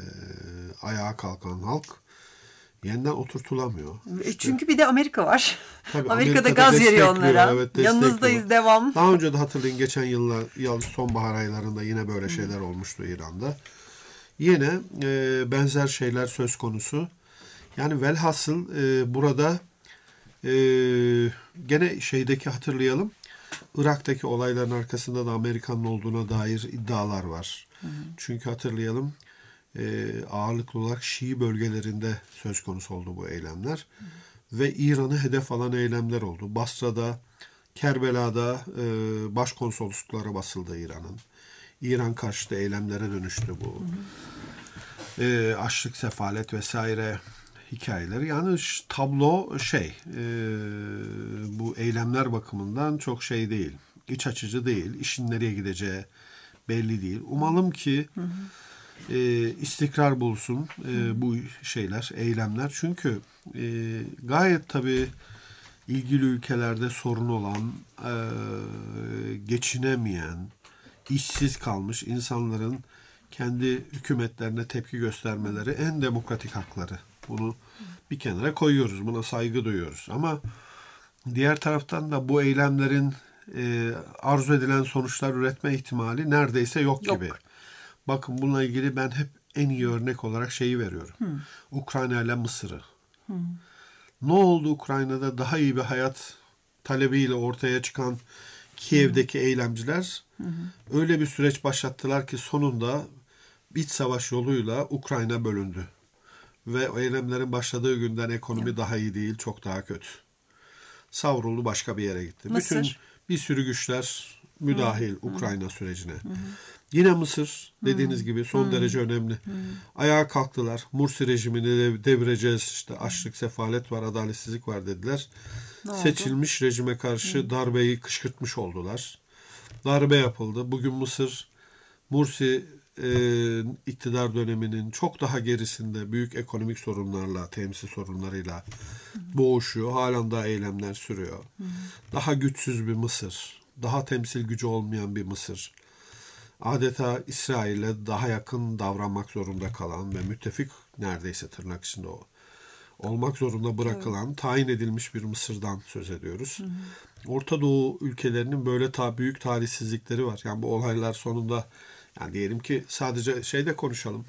ayağa kalkan halk yeniden oturtulamıyor. İşte, çünkü bir de Amerika var. Tabii, Amerika'da, Amerika'da gaz veriyor onlara. Evet, yanınızdayız, devam. Daha önce de hatırlayın geçen yıllar, yıl sonbahar aylarında yine böyle şeyler olmuştu İran'da. Yine e, benzer şeyler söz konusu. Yani velhasıl e, burada e, gene şeydeki hatırlayalım. Irak'taki olayların arkasında da Amerika'nın olduğuna dair iddialar var. Hı hı. Çünkü hatırlayalım e, ağırlıklı olarak Şii bölgelerinde söz konusu oldu bu eylemler. Hı hı. Ve İran'ı hedef alan eylemler oldu. Basra'da, Kerbela'da e, başkonsolosluklara basıldı İran'ın. İran karşıtı eylemlere dönüştü bu. Hı hı. E, açlık, sefalet vesaire hikayeleri. Yani tablo şey, e, bu eylemler bakımından çok şey değil. İç açıcı değil. İşin nereye gideceği belli değil. Umalım ki hı hı. E, istikrar bulsun e, bu şeyler, eylemler. Çünkü e, gayet tabii ilgili ülkelerde sorun olan, e, geçinemeyen, işsiz kalmış insanların kendi hükümetlerine tepki göstermeleri en demokratik hakları. Bunu bir kenara koyuyoruz. Buna saygı duyuyoruz. Ama diğer taraftan da bu eylemlerin e, arzu edilen sonuçlar üretme ihtimali neredeyse yok, yok gibi. Bakın bununla ilgili ben hep en iyi örnek olarak şeyi veriyorum. Hmm. Ukrayna ile Mısır'ı. Hmm. Ne oldu Ukrayna'da daha iyi bir hayat talebiyle ortaya çıkan Kiev'deki hmm. eylemciler hmm. öyle bir süreç başlattılar ki sonunda iç savaş yoluyla Ukrayna bölündü. Ve o eylemlerin başladığı günden ekonomi ya. daha iyi değil, çok daha kötü. Savruldu, başka bir yere gitti. Mısır. Bütün bir sürü güçler müdahil hmm. Ukrayna hmm. sürecine. Hmm. Yine Mısır dediğiniz hmm. gibi son hmm. derece önemli. Hmm. Ayağa kalktılar. Mursi rejimini devireceğiz. İşte açlık, sefalet var, adaletsizlik var dediler. Ne Seçilmiş oldu? Rejime karşı hmm. darbeyi kışkırtmış oldular. Darbe yapıldı. Bugün Mısır Mursi e, iktidar döneminin çok daha gerisinde büyük ekonomik sorunlarla, temsil sorunlarıyla hmm. boğuşuyor. Halen daha eylemler sürüyor. Hmm. Daha güçsüz bir Mısır. Daha temsil gücü olmayan bir Mısır. Adeta İsrail'e daha yakın davranmak zorunda kalan ve müttefik neredeyse tırnak içinde o olmak zorunda bırakılan, evet. tayin edilmiş bir Mısır'dan söz ediyoruz. Hı hı. Orta Doğu ülkelerinin böyle ta büyük talihsizlikleri var. Yani bu olaylar sonunda, yani diyelim ki sadece şeyde konuşalım,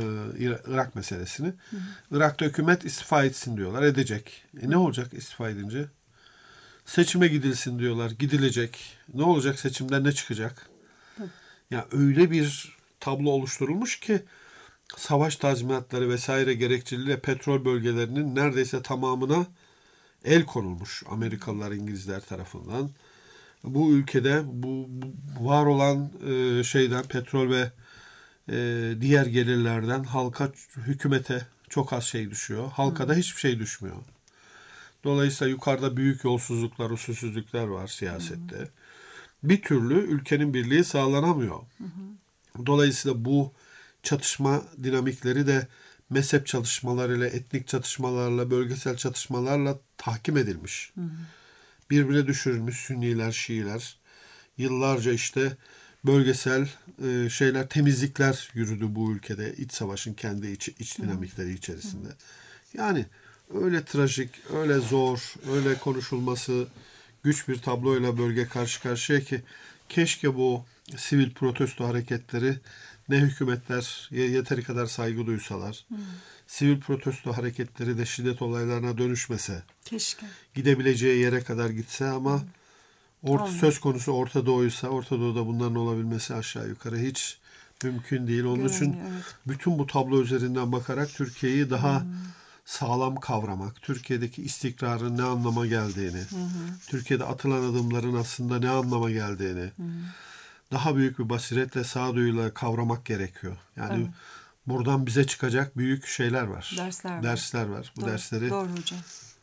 Irak meselesini. Hı hı. Irak'ta hükümet istifa etsin diyorlar, edecek. E ne olacak istifa edince? Seçime gidilsin diyorlar, gidilecek. Ne olacak, seçimden ne çıkacak? Hı. Ya öyle bir tablo oluşturulmuş ki savaş tazminatları vesaire gerekçeliyle petrol bölgelerinin neredeyse tamamına el konulmuş Amerikalılar, İngilizler tarafından. Bu ülkede bu, bu var olan e, şeyden, petrol ve e, diğer gelirlerden halka, hükümete çok az şey düşüyor. Halka da hiçbir şey düşmüyor. Dolayısıyla yukarıda büyük yolsuzluklar, usulsüzlükler var siyasette. Hı hı. Bir türlü ülkenin birliği sağlanamıyor. Hı hı. Dolayısıyla bu çatışma dinamikleri de mezhep çatışmalarıyla, etnik çatışmalarla, bölgesel çatışmalarla tahkim edilmiş. Hı hı. Birbirine düşürülmüş Sünniler, Şiiler. Yıllarca işte bölgesel e, şeyler, temizlikler yürüdü bu ülkede. İç savaşın kendi iç, iç dinamikleri hı. içerisinde. Hı. Yani öyle trajik, öyle zor, öyle konuşulması güç bir tabloyla bölge karşı karşıya ki keşke bu sivil protesto hareketleri ne hükümetler yeteri kadar saygı duysalar, hmm. sivil protesto hareketleri de şiddet olaylarına dönüşmese, keşke gidebileceği yere kadar gitse ama hmm. orta, söz konusu Orta Doğu'ysa, Orta Doğu'da bunların olabilmesi aşağı yukarı hiç mümkün değil. Onun Görünüyor, için evet. bütün bu tablo üzerinden bakarak Türkiye'yi daha hmm. sağlam kavramak, Türkiye'deki istikrarın ne anlama geldiğini, hı hı. Türkiye'de atılan adımların aslında ne anlama geldiğini hı hı. daha büyük bir basiretle, sağduyuyla kavramak gerekiyor. Yani evet. buradan bize çıkacak büyük şeyler var. Dersler var. Dersler var. Bu Doğru, dersleri doğru hocam.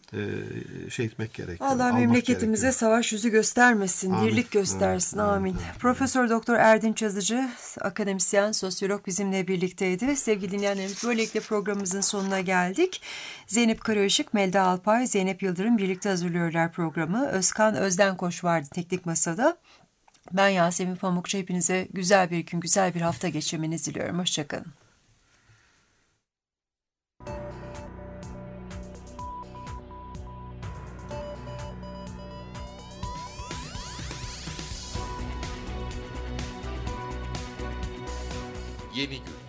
E, şey etmek gerekiyor. Allah memleketimize gerekiyor. Savaş yüzü göstermesin, amin. Birlik göstersin. Evet, amin. Evet, evet. Profesör Doktor Erdinç Yazıcı, akademisyen, sosyolog bizimle birlikteydi. Sevgili dinleyenlerimiz, böylelikle programımızın sonuna geldik. Zeynep Karaışık, Melda Alpay, Zeynep Yıldırım birlikte hazırlıyorlar programı. Özkan Özdenkoç vardı teknik masada. Ben Yasemin Pamukçu. Hepinize güzel bir gün, güzel bir hafta geçirmenizi diliyorum. Hoşçakalın. Yeni gün.